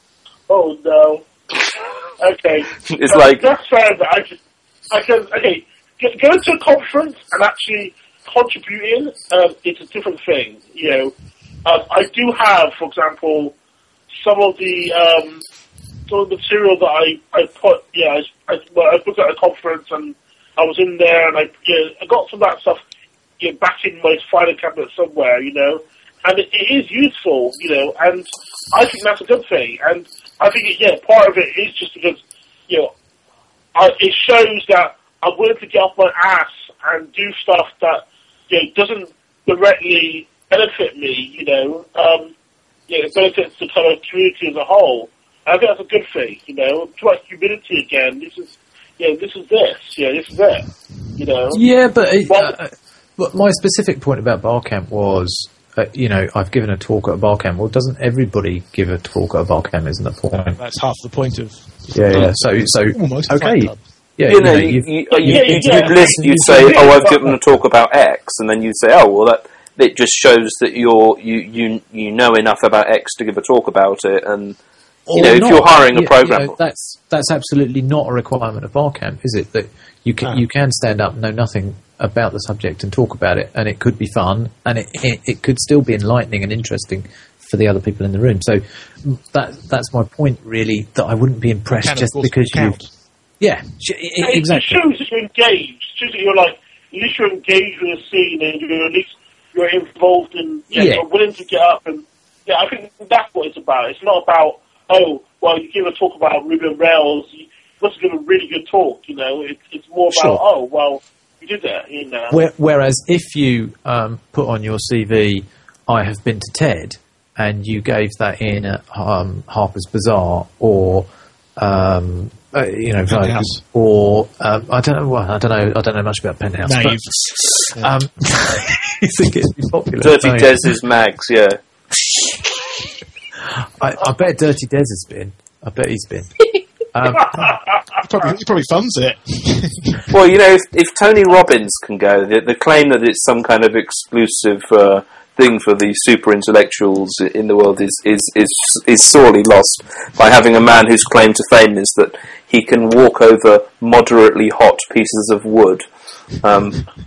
Oh no. Okay. It's Uh, like- that's fair. But I just, I can. Okay, G- going to a conference and actually contributing, um, it's a different thing. You know, um, I do have, for example, some of the um, some of the material that I I put. Yeah, I, I, well, I booked at a conference and I was in there and I yeah, I got some of that stuff you know, back in my filing cabinet somewhere. You know, and it, it is useful. You know, and I think that's a good thing. And I think, it, yeah, part of it is just because, you know, I, it shows that I'm willing to get off my ass and do stuff that, you know, doesn't directly benefit me, you know, um, you know, it benefits the kind of community as a whole. And I think that's a good thing, you know. It's like humility again. This is, you know, this is this, you know, this is it, you know. Yeah, but, it, Well- uh, but my specific point about Barcamp was, uh, you know, I've given a talk at a Barcamp. Well, doesn't everybody give a talk at a Barcamp? Isn't the point? That's half the point of. Yeah, yeah. So, so Almost a okay. fight club. Yeah, You know, you've- you, you, Yeah, you, yeah, you'd, yeah. you'd list, you'd say, oh, I've given a talk about X, and then you'd say, oh, well, that it just shows that you're you you you know enough about X to give a talk about it, and you know, Or if not. you're hiring a You- program, you know, that's that's absolutely not a requirement of Barcamp, is it? That you can No. you can stand up, know nothing about the subject, and talk about it, and it could be fun, and it it, it could still be enlightening and interesting for the other people in the room. So mm, that that's my point, really. That I wouldn't be impressed Can, of just course, because you, count. yeah, sh- i- And it exactly. shows that you're engaged. It shows that you're like, at least you're engaged with the scene and you're at least you're involved in, yeah, Yeah. you're willing to get up and, yeah, I think that's what it's about. It's not about, oh, well, you give a talk about Ruby on Rails, you must give a really good talk, you know. It, it's more about, Sure. oh, well, you did that, you know. Where, whereas if you um, put on your C V, I have been to TED, and you gave that in at um, Harper's Bazaar or um, uh, you know, Penthouse. like, or um, I don't know. Well, I don't know. I don't know much about Penthouse. Naive. But, um, you think it'd be popular? Dirty don't you? Dez's mags, yeah. I, I bet Dirty Des has been. I bet he's been. Um, He probably, he probably funds it. Well, you know, if, if Tony Robbins can go, the, the claim that it's some kind of exclusive uh, thing for the super intellectuals in the world is, is, is, is sorely lost by having a man whose claim to fame is that he can walk over moderately hot pieces of wood. Um,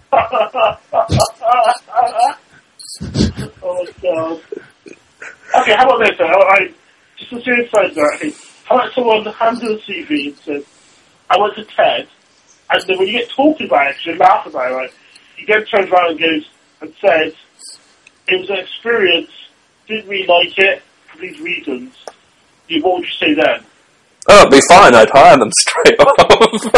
oh, God. Okay, how about this? I, I, just a serious side there, actually. How about someone hands in a C V and says, I went to TED, and then when you get talking about it, you laugh about it, right? He then turns around and goes and says, it was an experience, didn't really like it, for these reasons. You, what would you say then? Oh, it'd be fine, I'd hire them straight off.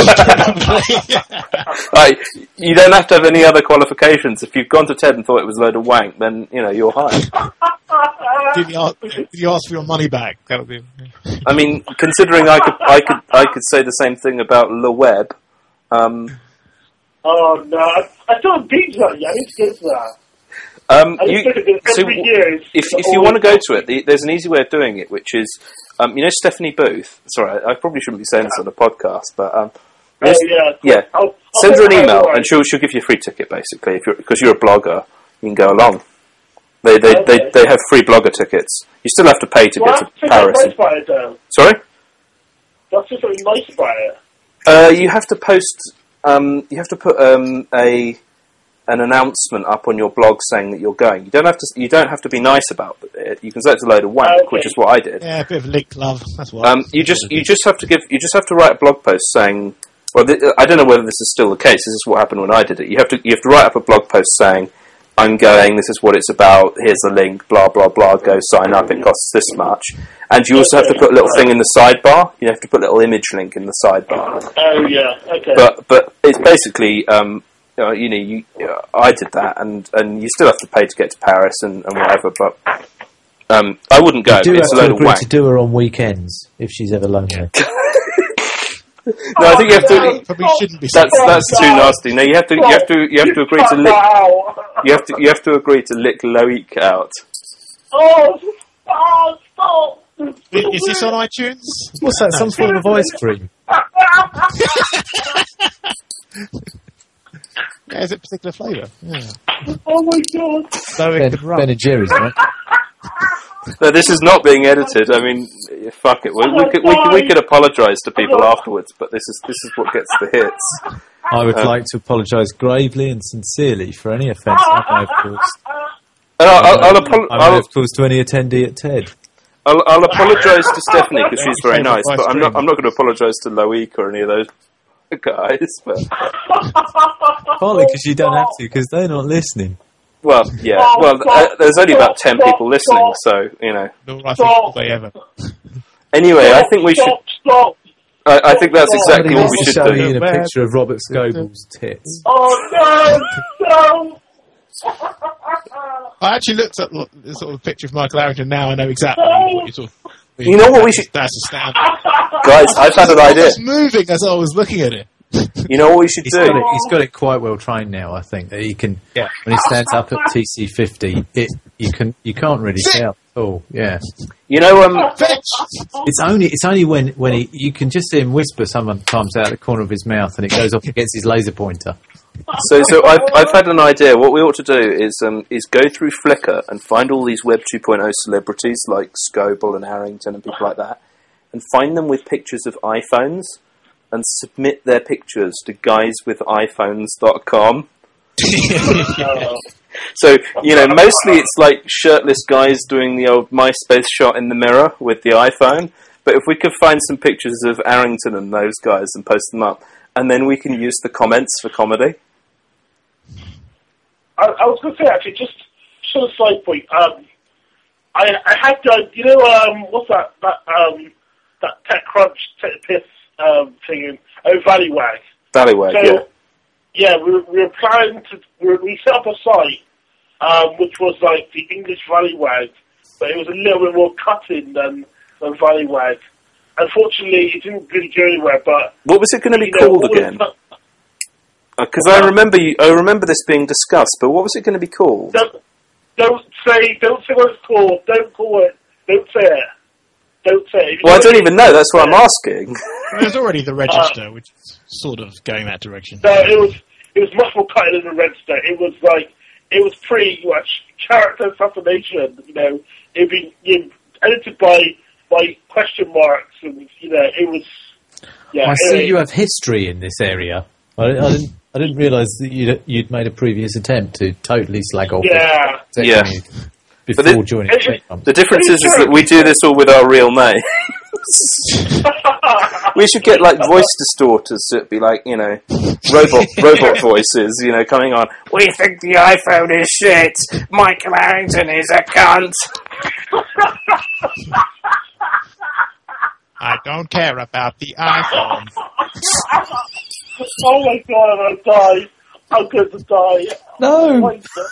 Like, you don't have to have any other qualifications. If you've gone to TED and thought it was a load of wank, then, you know, you're hired. Did you, ask, did you ask for your money back? That would be... I mean, considering I could, I could, I could say the same thing about Le Web. Um, oh no, I, I don't beat that. Yeah, I need to go to that. Um, I you, just think so every year it's if if you want to go to it, the, there's an easy way of doing it, which is, um, you know, Stephanie Booth. Sorry, I, I probably shouldn't be saying this on the podcast, but um, Oh, yeah. yeah. I'll, I'll Send her an right email, away. and she'll she'll give you a free ticket, basically, if you're because you're a blogger, you can go along. They they, Okay. they they have free blogger tickets. You still have to pay to Well, get that's to something Paris. nice about it, though. Sorry, That's just something nice about it. uh, you have to post. Um, you have to put um, a an announcement up on your blog saying that you're going. You don't have to. You don't have to be nice about it. You can say it's a load of wank, Okay. which is what I did. Yeah, a bit of link love. That's what. Um, you just you just have to give you just have to write a blog post saying. Well, th- I don't know whether this is still the case. This is what happened when I did it. You have to you have to write up a blog post saying, "I'm going. This is what it's about. Here's the link. Blah blah blah. Go sign up. It costs this much." And you also have to put a little thing in the sidebar. You have to put a little image link in the sidebar. Oh, yeah, okay. But but it's basically um, you know, you know you, uh, I did that, and, and you still have to pay to get to Paris and, and whatever. But um, I wouldn't go. You do It's a have load to of agree wank. to do her on weekends if she's ever lonely. No, I think you have to. Probably shouldn't be. That's Oh, that's too no. nasty. No, you have to you have to you have to agree to lick. Wow. You have to you have to agree to lick Loic out. Oh, stop, stop. Is this on iTunes? What's that? Some form of ice cream? Yeah, is it a particular flavour? Yeah. Oh, my God. Ben, ben and Jerry's, right? No, this is not being edited. I mean, fuck it. We, we could we, could- we could apologise to people afterwards, but this is this is what gets the hits. I would Um, like to apologise gravely and sincerely for any offence I may have caused. And I'll, I'll, I'll, apo- I may I'll, have caused to any attendee at TED. I'll, I'll apologise to Stephanie because she's very nice, but I'm not I'm not going to apologise to Loic or any of those guys. But Partly because you don't have to, because they're not listening. well, yeah. Well, uh, there's only about ten people listening, so you know. No, I think all they ever. Anyway, I think we should. Stop, stop. I, I think that's exactly Somebody what wants we to should show do. me in a picture of Robert Scoble's tits. Oh, no, no. I actually looked at lo- the sort of picture of Michael Arrington now. I know exactly what you're talking. You know what we should- That's astounding. Guys, I've had an idea. It's moving as I was looking at it. You know what we should He's do? got, it, he's got it quite well trained now, I think. That he can, Yeah. when he stands up at T C fifty, it you can you can't really tell at all. Yeah, You know, um, Fetch! it's only it's only when, when he you can just hear him whisper sometimes out of the corner of his mouth, and it goes off against his laser pointer. so so I've I've had an idea. What we ought to do is um is go through Flickr and find all these Web two point oh celebrities like Scoble and Harrington and people like that, and find them with pictures of iPhones, and submit their pictures to guys with iPhones dot com. So, you know, mostly it's like shirtless guys doing the old MySpace shot in the mirror with the iPhone. But if we could find some pictures of Arrington and those guys and post them up, and then we can use the comments for comedy. I, I was going to say, actually, just sort of side point. Um, I, I had done, you know, um, what's that, that, um, that TechCrunch, TechPiss, um, thing in, oh, Valleywag. Ballywag, So, yeah. yeah, we were, we were planning to, we, were, we set up a site, um, which was like the English Valleywag, but it was a little bit more cutting than, than Valleywag. Unfortunately, it didn't really go anywhere, but... What was it going to be you know, called all again? the- Because I remember you, I remember this being discussed, but what was it going to be called? Don't, don't say, don't say what it's called. Don't call it. Don't say it. Don't say it. If you Well, I know don't what even know. That's what I'm Yeah. asking. There's already the register, which is sort of going that direction. No, it was it was much more cutting than the register. It was like it was pretty much character assassination. You know, it'd been you know, edited by by question marks, and you know, it was. Yeah, I see anyway. you have history in this area. I, I didn't. I didn't realise that you'd, you'd made a previous attempt to totally slag off. Yeah, yeah. Before the, joining it, the The difference is, is that we do this all with our real names. We should get like voice distorters that'd be like, you know, robot robot voices, you know, coming on. We think the iPhone is shit. Michael Harrington is a cunt. I don't care about the iPhone. Oh my god, I die. I'm going to die. No!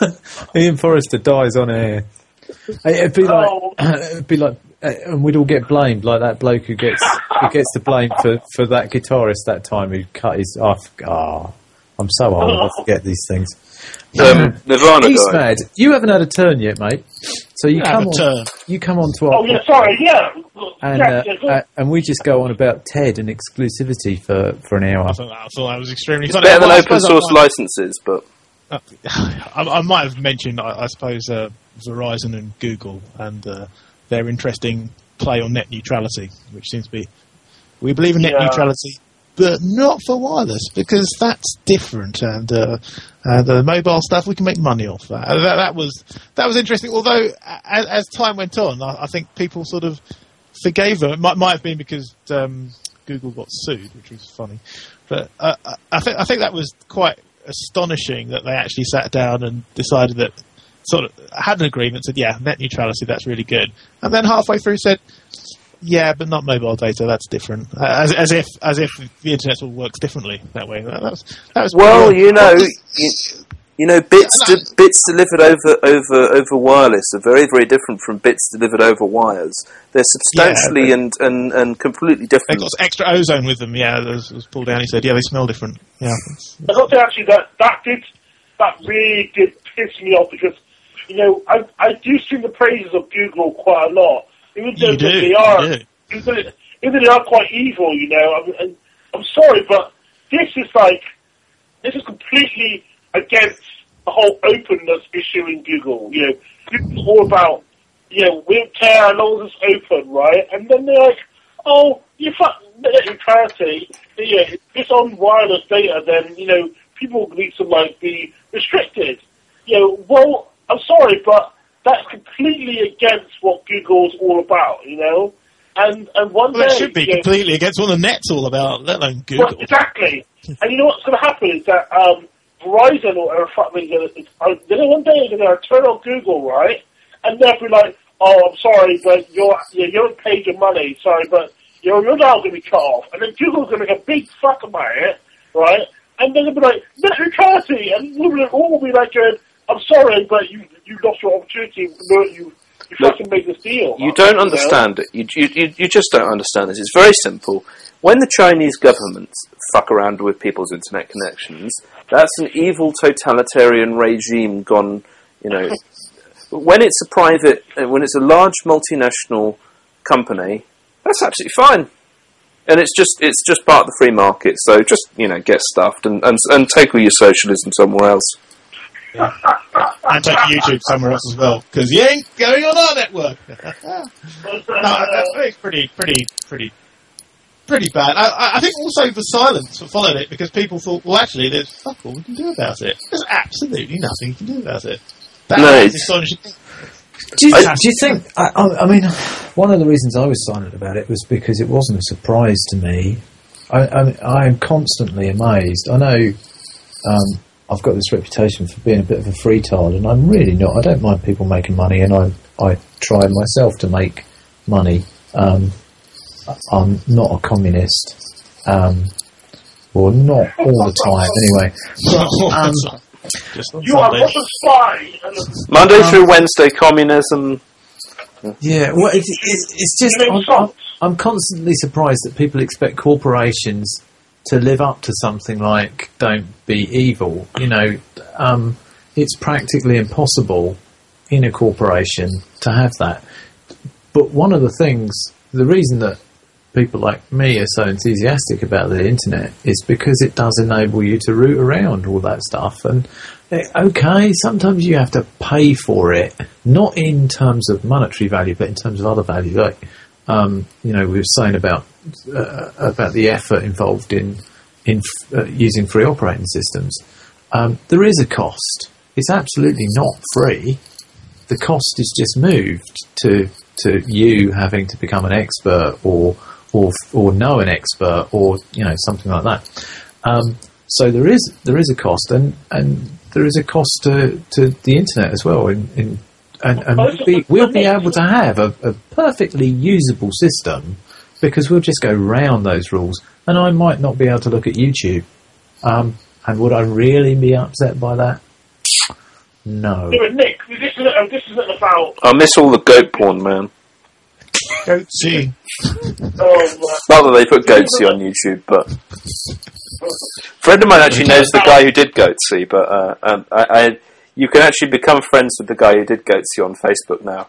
Ian Forrester dies on air. It'd be like, Oh. it'd be like, uh, and we'd all get blamed, like that bloke who gets who gets the blame for, for that guitarist that time who cut his. Oh, oh, I'm so old, I forget these things. Um, Nirvana East guy. Mad, you haven't had a turn yet, mate. So you You come have a on, turn. you come on to our Oh yeah, sorry, yeah. and yeah, uh, yeah, go uh, and we just go on about Ted and exclusivity for, for an hour. I thought, I thought that was extremely It's funny. better than Well, I open suppose I source might- licenses, but Uh, I, I might have mentioned, I, I suppose, uh, Verizon and Google and uh, their interesting play on net neutrality, which seems to be, we believe in net Yeah. neutrality, but not for wireless, because that's different. And uh, uh, the mobile stuff, we can make money off that. Uh, that, that was that was interesting. Although, as, as time went on, I, I think people sort of forgave them. It might, might have been because um, Google got sued, which was funny. But uh, I think I think that was quite astonishing that they actually sat down and decided that, sort of had an agreement, said, yeah, net neutrality, that's really good, and then halfway through said, yeah, but not mobile data, that's different, uh, as, as if as if the internet all works differently that way. That, that was that was well, pretty you know, odd. you, you know, bits de- bits delivered over over over wireless are very very different from bits delivered over wires. They're substantially Yeah, and, and, and completely They different. got extra ozone with them. Yeah, as, as Paul Downey said, yeah, they smell different. Yeah, I got to actually that that did that really did piss me off because you know I I do sing the praises of Google quite a lot, even though You do, they are you do. even though, even though they are quite evil. You know, I'm, and I'm sorry, but this is like this is completely against the whole openness issue in Google. You know, it's all about you know we don't care as long as it's open, right? And then they're like, oh, you fuck net neutrality. Yeah, if it's on wireless data, then you know people need to like be restricted. You know, well, I'm sorry, but that's completely against what Google's all about. You know, and and one well, day it should be you know, completely against what the net's all about, let alone Google. well, exactly. And you know what's going to happen is that um, Verizon or, or fuck me, uh, then one day they're going to turn on Google, right? And they'll be like, "Oh, I'm sorry, but you're you haven't paid your money. Sorry, but you're you're now going to be cut off." And then Google's going to make a big fuck about it, right? And then they'll be like, "Net neutrality," and we'll all will be like, uh, "I'm sorry, but you you lost your opportunity. You you Look, fucking made this deal." You don't know? understand it. You, you you just don't understand this. It's very simple. When the Chinese government fuck around with people's internet connections, that's an evil totalitarian regime gone, you know. When it's a private, uh, when it's a large multinational company, that's absolutely fine. And it's just it's just part of the free market. So just, you know, get stuffed and, and, and take all your socialism somewhere else. And take YouTube somewhere else as well, because you ain't going on our network. No, that's it's pretty, pretty, pretty, pretty bad. I- I, I think also the silence followed it because people thought, well, actually, there's fuck all we can do about it. There's absolutely nothing you can do about it. That No, is it's- astonishing. Do you, I- do you think? I, I, I mean, one of the reasons I was silent about it was because it wasn't a surprise to me. I, I, I am constantly amazed. I know um, I've got this reputation for being a bit of a freetard, and I'm really not. I don't mind people making money, and I I try myself to make money. Um, I'm not a communist, um, or not all the time, anyway. But, um, Just on You are Sunday. not a spy. And Monday Um, through Wednesday, communism. Yeah, well, it's, it's, it's just You mean I'm, I'm, salt? I'm constantly surprised that people expect corporations to live up to something like "don't be evil." You know, um, it's practically impossible in a corporation to have that. But one of the things, the reason that people like me are so enthusiastic about the internet is because it does enable you to root around all that stuff. And okay, sometimes you have to pay for it, not in terms of monetary value, but in terms of other value. Like, um, you know, we were saying about uh, about the effort involved in in uh, using free operating systems. Um, there is a cost. It's absolutely not free. The cost is just moved to to you having to become an expert or or or know an expert or you know something like that. Um, so there is there is a cost, and, and there is a cost to, to the internet as well. In, in and, and we'll be we'll be able to have a, a perfectly usable system because we'll just go round those rules, and I might not be able to look at YouTube. Um, and would I really be upset by that? No. Yeah, but Nick, this isn't, this isn't about... I miss all the goat porn, man. Goatsy. Oh, Not that they put Goatsy on YouTube, but... A friend of mine actually knows the guy who did Goatsy, but uh, um, I, I, you can actually become friends with the guy who did Goatsy on Facebook now.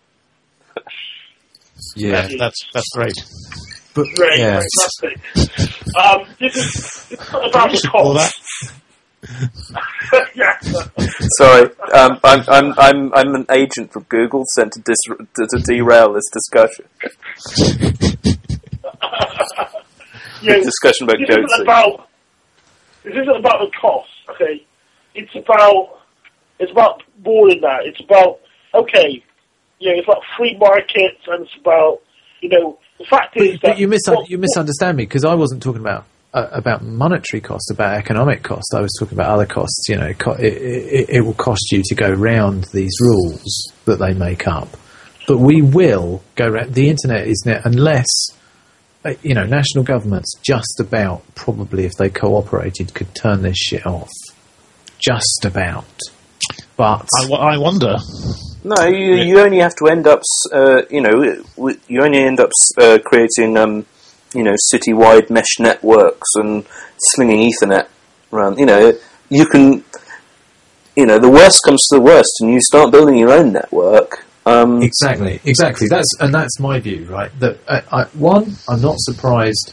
Yeah, that's that's great. But, great, yeah. fantastic. Um, this is it's not about the All that. cost. Yeah. Sorry, um, I'm I'm I'm I'm an agent from Google sent to, dis- to, to derail this discussion. Yeah, discussion about this Goatsy. isn't about this isn't about the cost. Okay, it's about it's about more than that. It's about okay, yeah, it's about free markets, and it's about you know the fact But, is that but you, mis- what, you misunderstand me because I wasn't talking about uh, about monetary costs, about economic costs. I was talking about other costs. You know, co- it, it, it will cost you to go round these rules that they make up, but we will go round. The internet is now, unless uh, you know, national governments just about probably, if they cooperated, could turn this shit off. Just about, but I, w- I wonder. No, you you only have to end up, uh, you know, you only end up uh, creating, um, you know, citywide mesh networks and slinging Ethernet around. You know, you can, you know, the worst comes to the worst, and you start building your own network. Um, exactly, exactly. That's and that's my view, right? That uh, I, one, I'm not surprised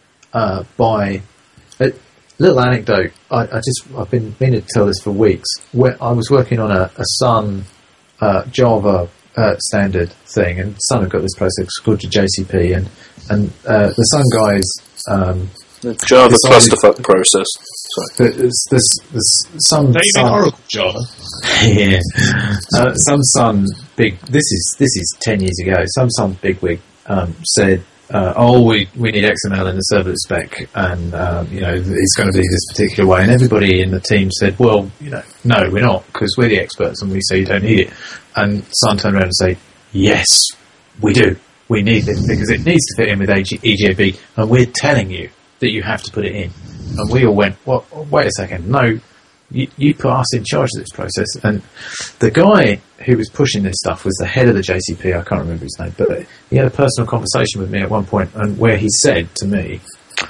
uh, by. A little anecdote. I, I just I've been meaning to tell this for weeks. Where I was working on a, a Sun. Uh, Java uh, standard thing, and Sun have got this process called the J C P, and and uh, the Sun guys um, the Java decided- clusterfuck process. Sorry. There's, there's, there's some Don't you Sun, mean Oracle Java? yeah, uh, some Sun big. This is this is ten years ago. Some Sun bigwig um, said, uh, "Oh, we we need X M L in the servlet spec, and um, you know it's going to be this particular way." And everybody in the team said, "Well, you know, no, we're not, because we're the experts, and we say you don't need it." And Sun turned around and said, "Yes, we do. We need it because it needs to fit in with E J B, and we're telling you that you have to put it in." And we all went, "Well, wait a second, no." You, you put us in charge of this process. And the guy who was pushing this stuff was the head of the J C P. I can't remember his name, but he had a personal conversation with me at one point, and where he said to me,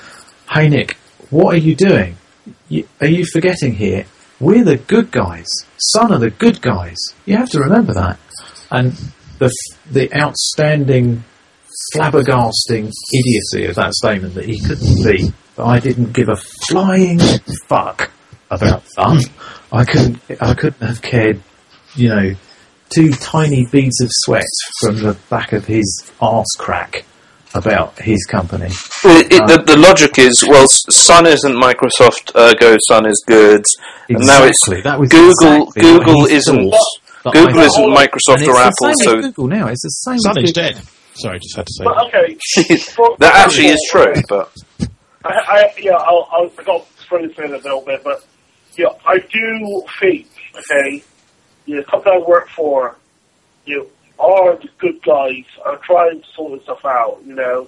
"Hey Nick, what are you doing? You, are you forgetting here? We're the good guys. Sun are the good guys. You have to remember that." And the the outstanding, flabbergasting idiocy of that statement that he couldn't be. That I didn't give a flying fuck about Sun. I couldn't. I couldn't have cared. You know, two tiny beads of sweat from the back of his arse crack about his company. It, it, Um, the, the logic is, well, Sun isn't Microsoft, ergo Sun is good, and now it's Exactly, that was Google. exactly what Google he isn't thought that Google I isn't thought. Microsoft And it's or the Apple, same so with Google now. It's the same. Sun with is Google. dead. Sorry, just had to say But that. okay, for, that actually is true. But I, I yeah, I'll, I'll I got to throw this in a little bit, but yeah, I do think okay, you know, the company I work for, you know, are the good guys, are trying to sort this stuff out, you know,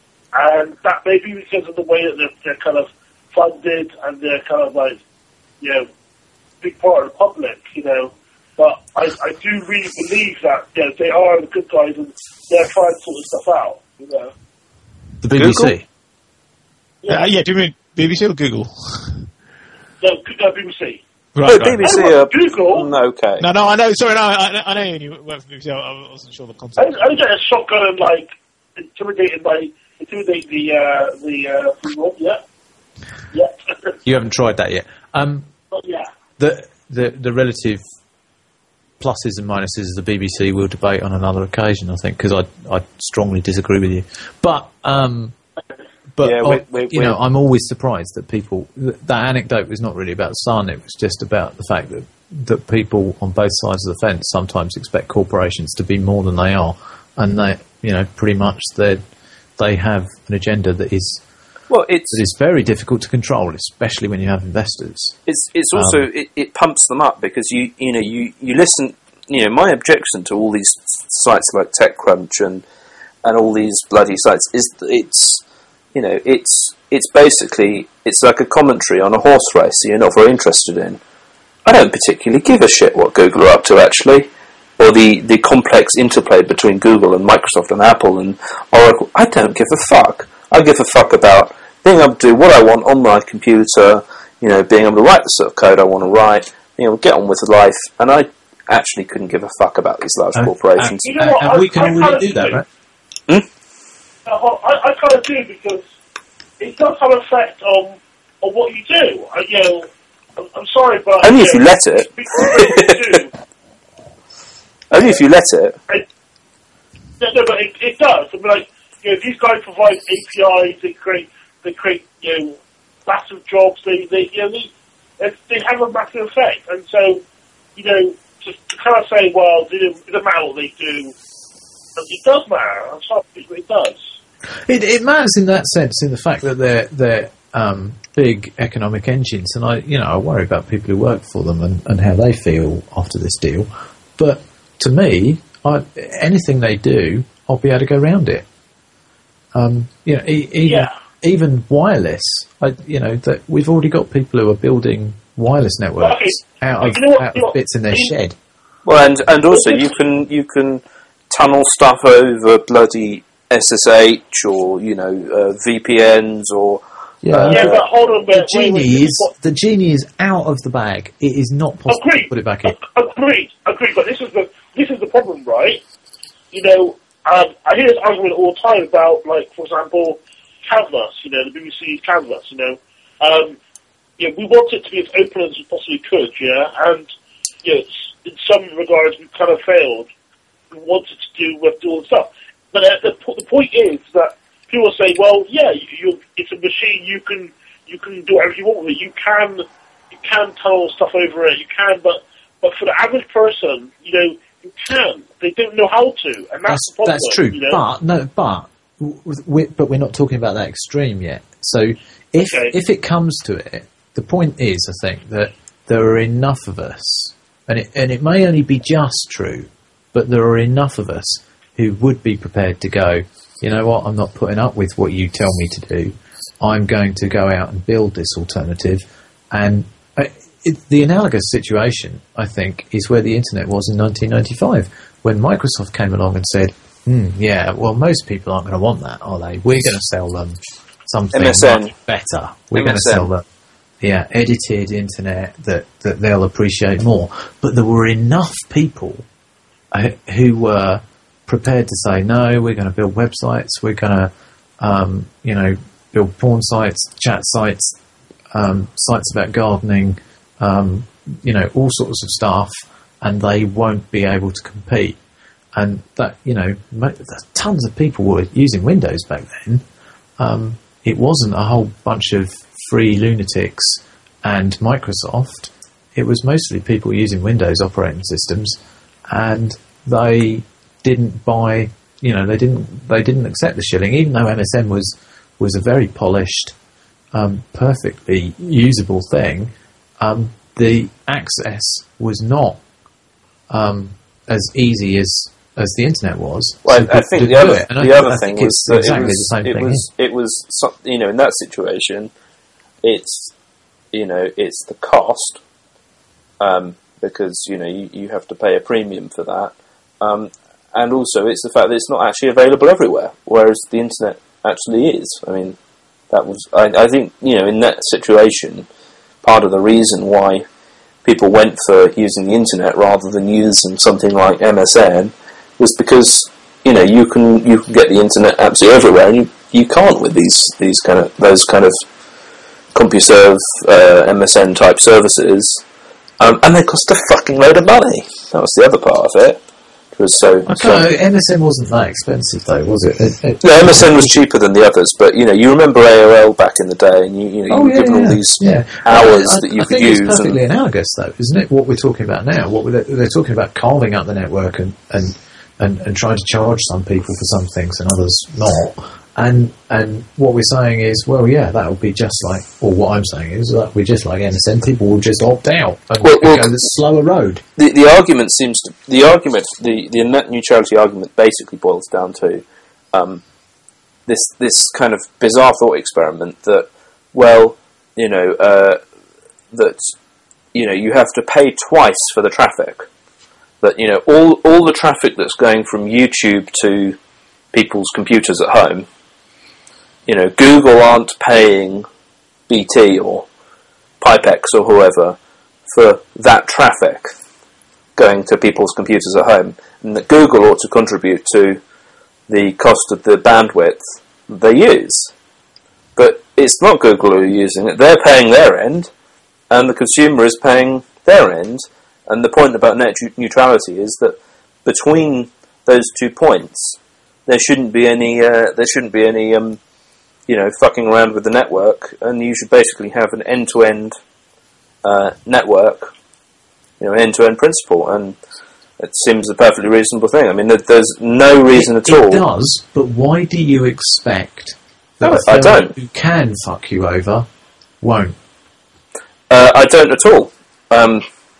and that may be because of the way that they're, they're kind of funded and they're kind of like, you know, big part of the public, you know. But I, I do really believe that, you know, they are the good guys and they're trying to sort this stuff out, you know. The B B C. Google? Yeah, Uh, yeah, do you mean B B C or Google? no, no, B B C. Right, no, right. B B C I are work for Google. mm, okay. No, no, I know. Sorry, no, I, I know you work for B B C. I wasn't sure the I, concept. I get a shotgun and like intimidated by It's with the the uh, the uh, free roll, yeah, yeah. You haven't tried that yet. Um, But yeah. the the the relative pluses and minuses of the B B C we'll debate on another occasion, I think, because I I strongly disagree with you. But um, but Yeah, I- we- we- you we- know, I'm always surprised that people. Th- that anecdote was not really about the Sun. It was just about the fact that that people on both sides of the fence sometimes expect corporations to be more than they are, and they, you know, pretty much they they have an agenda that is Well, it's that is very difficult to control, especially when you have investors. it's it's also Um, it, it pumps them up because you you know you, you listen. You know, my objection to all these sites like TechCrunch and and all these bloody sites is that it's you know it's it's basically it's like a commentary on a horse race that you're not very interested in. I don't particularly give a shit what Google are up to, actually, or the, the complex interplay between Google and Microsoft and Apple and Oracle. I don't give a fuck. I give a fuck about being able to do what I want on my computer, you know, being able to write the sort of code I want to write, you know, get on with life, and I actually couldn't give a fuck about these large And- corporations. You know what, and I- we can I already kinda do that, do. right? Uh, I, I kind of do because it does have an effect on on what you do. I, you know, I'm, I'm sorry, but Only if you know, let it. people do. Only if you let it. No, no, but it, it does. I mean, like, you know, these guys provide A P Is. They create, they create, you know, massive jobs. They, they, you know, they, they they have a massive effect. And so, you know, just to kind of say, well, it doesn't matter what they do. It does matter. I'm sorry, but it does. It, it matters in that sense, in the fact that they're they're um, big economic engines, and I you know I worry about people who work for them and, and how they feel after this deal. But to me, I, anything they do, I'll be able to go around it. Um, you know, e- even Yeah. even wireless. I, you know that we've already got people who are building wireless networks Okay. out of, You know what- out you know of what- bits in their you- shed. Well, and and also you can you can tunnel stuff over bloody S S H or you know uh, V P Ns or Yeah, Uh, Yeah, but hold on a the minute. wait, wait, genie this is what- the genie is out of the bag. It is not possible Agreed. to put it back in. Agreed, agreed. But this is the this is the problem, right? You know, um, I hear this argument all the time about, like, for example, Canvas. You know, the B B C's Canvas. You know, um, yeah, we want it to be as open as we possibly could. Yeah, and you know, it's- in some regards, we kind of failed. We wanted to do with all the stuff, but uh, the po- the point is that people say, well, yeah, you, you, it's a machine. You can you can do whatever you want with it. You can you can tunnel stuff over it. You can, but but for the average person, you know, you can. They don't know how to, and that's, That's, the problem. that's true. You know? But no, but we but we're not talking about that extreme yet. So if Okay. if it comes to it, the point is, I think that there are enough of us, and it and it may only be just true, but there are enough of us who would be prepared to go, you know what, I'm not putting up with what you tell me to do. I'm going to go out and build this alternative. And uh, it, the analogous situation, I think, is where the internet was in nineteen ninety-five, when Microsoft came along and said, hmm, yeah, well, most people aren't going to want that, are they? We're going to sell them something M S N. much better. We're going to M S N. sell them, yeah, edited internet that, that they'll appreciate more. But there were enough people uh, who were prepared to say, no, we're going to build websites, we're going to, um, you know, build porn sites, chat sites, um, sites about gardening, um, you know, all sorts of stuff, and they won't be able to compete. And that, you know, mo- tons of people were using Windows back then. Um, it wasn't a whole bunch of free lunatics and Microsoft. It was mostly people using Windows operating systems, and they didn't buy, you know, they didn't they didn't accept the shilling, even though M S N was was a very polished, um, perfectly usable thing. Um, the access was not um, as easy as as the internet was. Well, So I, I people think didn't the do other it. And I the think- other I thing think was it's that exactly it was the same it thing was it was some- you know in that situation, it's you know it's the cost um, because you know you, you have to pay a premium for that, um, and also it's the fact that it's not actually available everywhere, whereas the internet actually is. I mean, that was I, I think you know in that situation, part of the reason why people went for using the internet rather than using something like M S N was because you know you can you can get the internet absolutely everywhere, and you you can't with these these kind of those kind of CompuServe uh, M S N type services, um, and they cost a fucking load of money. That was the other part of it. It was so. I don't know, M S N wasn't that expensive though, was it? it, it no, M S N was cheaper than the others, but you know, you remember A O L back in the day, and you you know, you oh, were yeah, given yeah, all these yeah. hours I, I, that you I could think use. It's perfectly and, analogous, though, isn't it? What we're talking about now. What we're, they're talking about carving up the network and, and and and trying to charge some people for some things and others not. And and what we're saying is, well, yeah, that will be just like, or what I'm saying is that we're just like M S N. People will just opt out and, well, well, and go the slower road. The the argument seems to the argument the, the net neutrality argument basically boils down to um, this this kind of bizarre thought experiment that, well, you know, uh, that you know you have to pay twice for the traffic. That you know all all the traffic that's going from YouTube to people's computers at home. You know, Google aren't paying B T or Pipex or whoever for that traffic going to people's computers at home, and that Google ought to contribute to the cost of the bandwidth they use. But it's not Google who are using it. They're paying their end, and the consumer is paying their end. And the point about net neutrality is that between those two points, there shouldn't be any. Uh, there shouldn't be any. Um, you know, fucking around with the network, and you should basically have an end-to-end uh, network. You know, an end-to-end principle, and it seems a perfectly reasonable thing. I mean, there, there's no reason it, at all. It does, but why do you expect that No, the I firm don't. who can fuck you over won't? Uh, I don't at all. Um,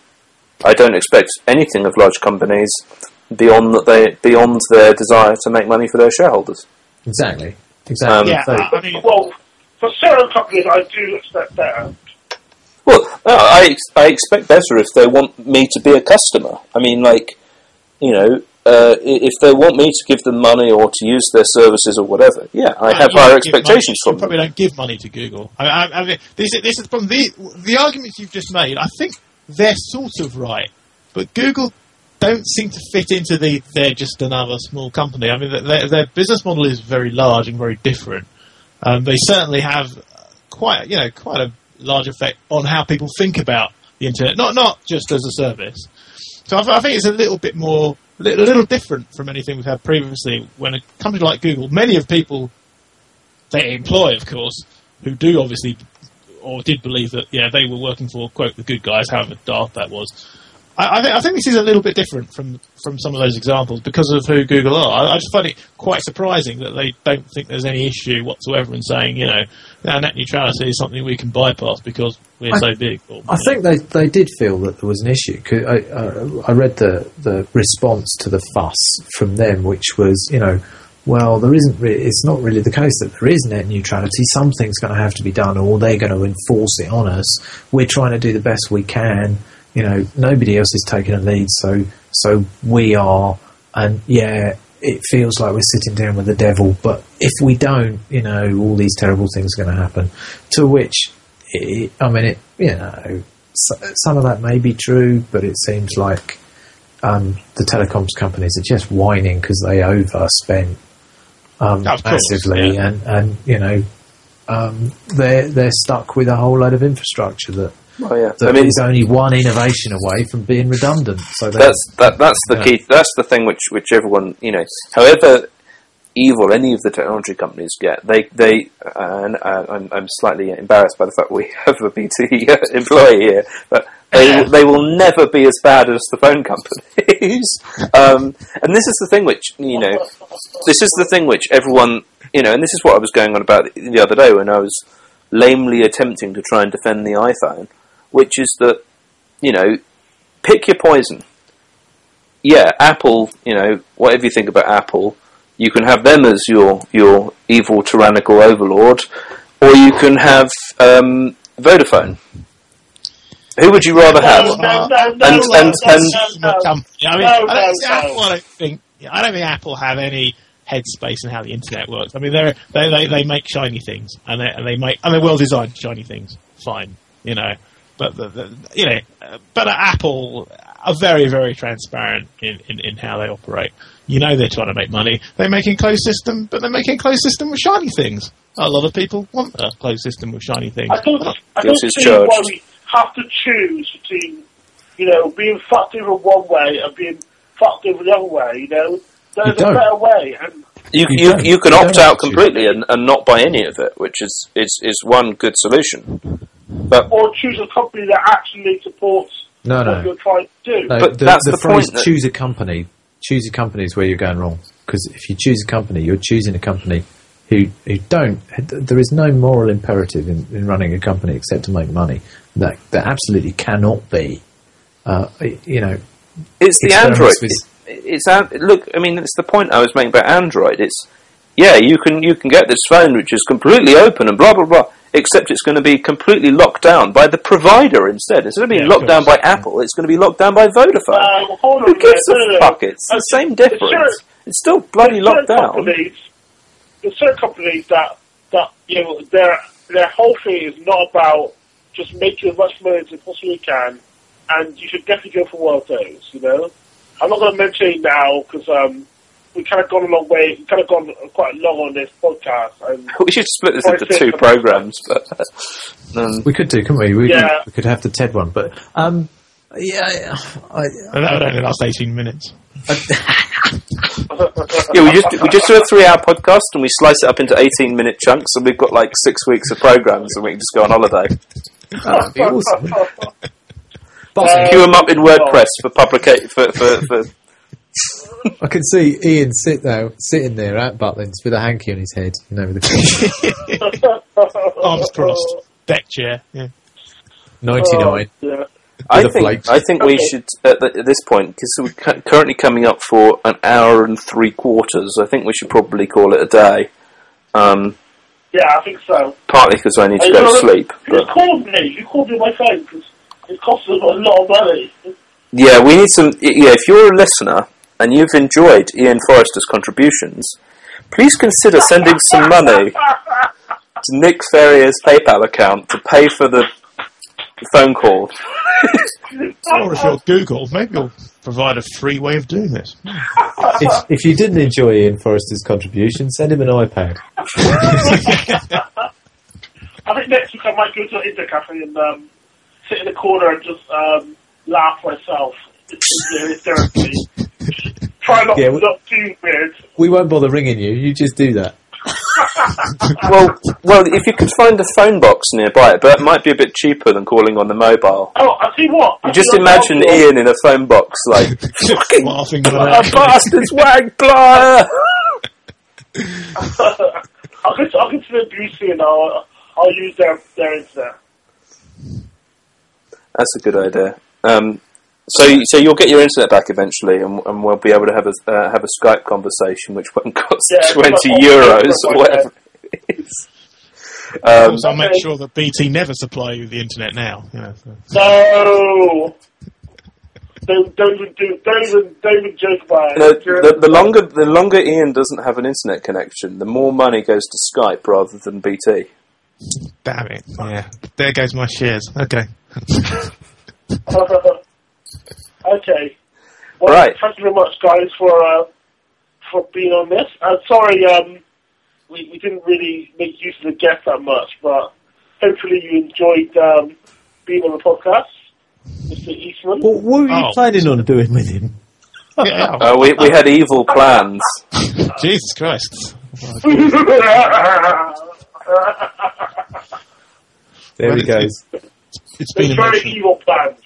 I don't expect anything of large companies beyond that they beyond their desire to make money for their shareholders. Exactly. Exactly. Yeah, So- I mean, Well, for certain companies, I do expect better. Well, no, I ex- I expect better if they want me to be a customer. I mean, like, you know, uh, i- if they want me to give them money or to use their services or whatever, yeah, I Uh, have you higher don't give expectations money, from you probably them. don't give money to Google. I, I, I mean, this, is- this is from the the arguments you've just made. I think they're sort of right, but Google don't seem to fit into the they're just another small company. I mean, their, their business model is very large and very different. Um, they certainly have quite, you know, quite a large effect on how people think about the internet, not not just as a service. So I, I think it's a little bit more, a little, little different from anything we've had previously. When a company like Google, many of people they employ, of course, who do obviously or did believe that, yeah, they were working for quote the good guys, however daft that was. I, I, th- I think this is a little bit different from, from some of those examples because of who Google are. I, I just find it quite surprising that they don't think there's any issue whatsoever in saying, you know, our net neutrality is something we can bypass because we're I, so big. Or, I think they they did feel that there was an issue. 'Cause I, uh, I read the, the response to the fuss from them, which was, you know, well, there isn't. Re- it's not really the case that there is net neutrality. Something's going to have to be done, or they're going to enforce it on us. We're trying to do the best we can. You know, nobody else is taking a lead, so so we are. And yeah, it feels like we're sitting down with the devil. But if we don't, you know, all these terrible things are going to happen. To which, it, I mean, it. You know, so, some of that may be true, but it seems like um, the telecoms companies are just whining because they overspent um, Of course, massively, yeah. and and you know, um, they're they're stuck with a whole load of infrastructure that. Oh yeah, That I mean, is only one innovation away from being redundant. So they- that's that. That's the Yeah. key. That's the thing which which everyone, you know, however evil any of the technology companies get, they they uh, and uh, I'm, I'm slightly embarrassed by the fact we have a B T employee here, but they they will never be as bad as the phone companies. um, and this is the thing which, you know, this is the thing which everyone, you know, and this is what I was going on about the other day when I was lamely attempting to try and defend the iPhone, which is that, you know, pick your poison. Yeah, Apple, you know, whatever you think about Apple, you can have them as your your evil tyrannical overlord, or you can have um, Vodafone. Who would you rather have? No, no, no, no, And- no, and- no, and- no, no. company. I mean, No, I don't, no, see, no. Apple, I don't think. I don't think Apple have any headspace in how the internet works. I mean, they're, they they they make shiny things, and they and they make and they're well designed shiny things. Fine, you know, but the, the, you know, uh, but at Apple, are very, very transparent in, in, in how they operate. You know they're trying to make money. They make a closed system, but they make a closed system with shiny things. A lot of people want a closed system with shiny things. I don't, I don't Guilty as see charged. why we have to choose between, you know, being fucked over one way and being fucked over the other way, you know? There's You a don't. better way. And You, You you, don't. you can You opt don't out have to. completely and, and not buy any of it, which is, is, is one good solution. But or choose a company that actually supports No, what no. you're trying to do. No, But the, that's the, the phrase point that- choose a company. Choose a company is where you're going wrong. Because if you choose a company, you're choosing a company who, who don't... There is no moral imperative in, in running a company except to make money. That, that absolutely cannot be. Uh, you know... it's the experiments Android. with- It's, it's an- look. I mean, it's the point I was making about Android. It's yeah, you can you can get this phone which is completely open and blah blah blah. Except it's going to be completely locked down by the provider instead. Instead of being Yeah, locked of down by course. Apple, it's going to be locked down by Vodafone. Uh, well, hold on Who a gives minute. a No, no, fuck? no. It's the Uh, same there's difference. certain- It's still bloody there's locked certain down. Companies, there's certain companies that, that, you know, their, their whole thing is not about just making as much money as they possibly can, and you should definitely go for one of those, you know? I'm not going to mention it now, because um, we kind of gone a long way, we kind of gone quite long on this podcast, and We should split this Quite into fit two for- programs, but um, We could do, couldn't we? We, Yeah. we could have the TED one. But, um, yeah, I, And that would only last eighteen minutes. yeah, we just we just do a three-hour podcast and we slice it up into eighteen-minute chunks, and we've got like six weeks of programs, and we can just go on holiday. that'd be awesome. But Uh, Queue them up in WordPress for publicate for for. for I can see Ian sit there, sitting there at Butlins with a hanky on his head, you know, with the Arms crossed. Deck chair. Yeah. ninety-nine. Oh, yeah. I with a think plate. I think we Okay. should at, the, at this point, because we're cu- currently coming up for an hour and three quarters. I think we should probably call it a day. Um, Yeah, I think so. partly because I need to Hey, go you know, to sleep. You But called me. You called me on my phone because it costs us a lot of money. yeah, we need some. Yeah, if you're a listener and you've enjoyed Ian Forrester's contributions, please consider sending some money to Nick Ferrier's PayPal account to pay for the phone call. Or if you're Google, maybe you'll provide a free way of doing this. If, if you didn't enjoy Ian Forrester's contribution, send him an iPad. I think next week I might go to an Inter cafe and um, sit in the corner and just um, laugh myself. It's therapy. Try not Yeah, to we- look too weird. We won't bother ringing you, you just do that. well, well, if you could find a phone box nearby, but it might be a bit cheaper than calling on the mobile. Oh, I see what. I Just see what imagine I'm Ian in a phone box, like fucking Laughing a about bastard's wag plier. I'll go to, I'll go to the B C and I'll, I'll use their, their internet. That's a good idea. Um, so, so you'll get your internet back eventually, and, and we'll be able to have a uh, have a Skype conversation, which won't cost Yeah, twenty but- euros or whatever it is. Um, Also, I'll make Okay. sure that B T never supply you with the internet now. You know, so. No! don't, don't even do, don't even, don't even joke about it. you know, the, the longer the longer Ian doesn't have an internet connection, the more money goes to Skype rather than B T. Damn it. Yeah. There goes my shares. Okay. Okay. Well, Right. thank you very much, guys, for uh, for being on this. I'm sorry, um, we, we didn't really make use of the guest that much, but hopefully you enjoyed um, being on the podcast, Mister Eastman. What, what were you Oh. planning on doing with him? Yeah. Uh, we we had evil plans. Jesus Christ. There Well, he goes. It's been It's very emotional. evil plans.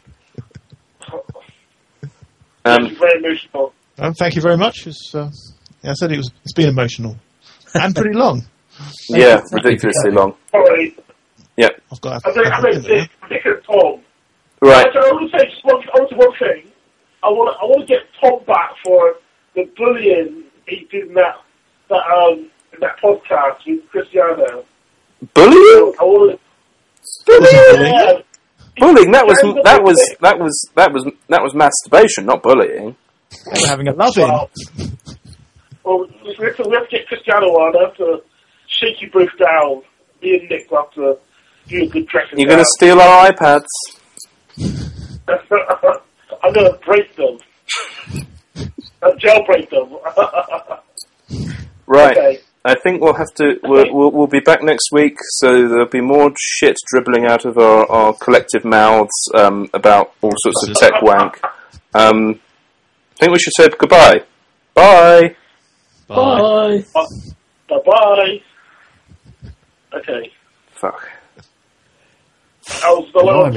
Um, It's very emotional. Um, thank you very much. It's, uh, yeah, I said it was. It's been emotional and pretty long. yeah, ridiculously long. Sorry. Yeah, I've got. I think I think this particular Tom. right. I want to say just one, I want to one thing. I want I want to get Tom back for the bullying he did in that that um in that podcast with Cristiano. Bullying? I want Bullying? to. Yeah. Bullying? That was that was that was that was that was masturbation, not bullying. We're having a loving. Well, well, we have to we have to get Cristiano on. I have to shake you both down. Me and Nick will have to do a good dressing You're down. going to steal our iPads. I'm gonna break them. uh, jailbreak them. Right. Okay. I think we'll have to. We'll, we'll, we'll be back next week, so there'll be more shit dribbling out of our, our collective mouths um, about all sorts of tech wank. Um, I think we should say goodbye. Bye. Bye. Bye. Bye bye. Okay. Fuck. That was the last.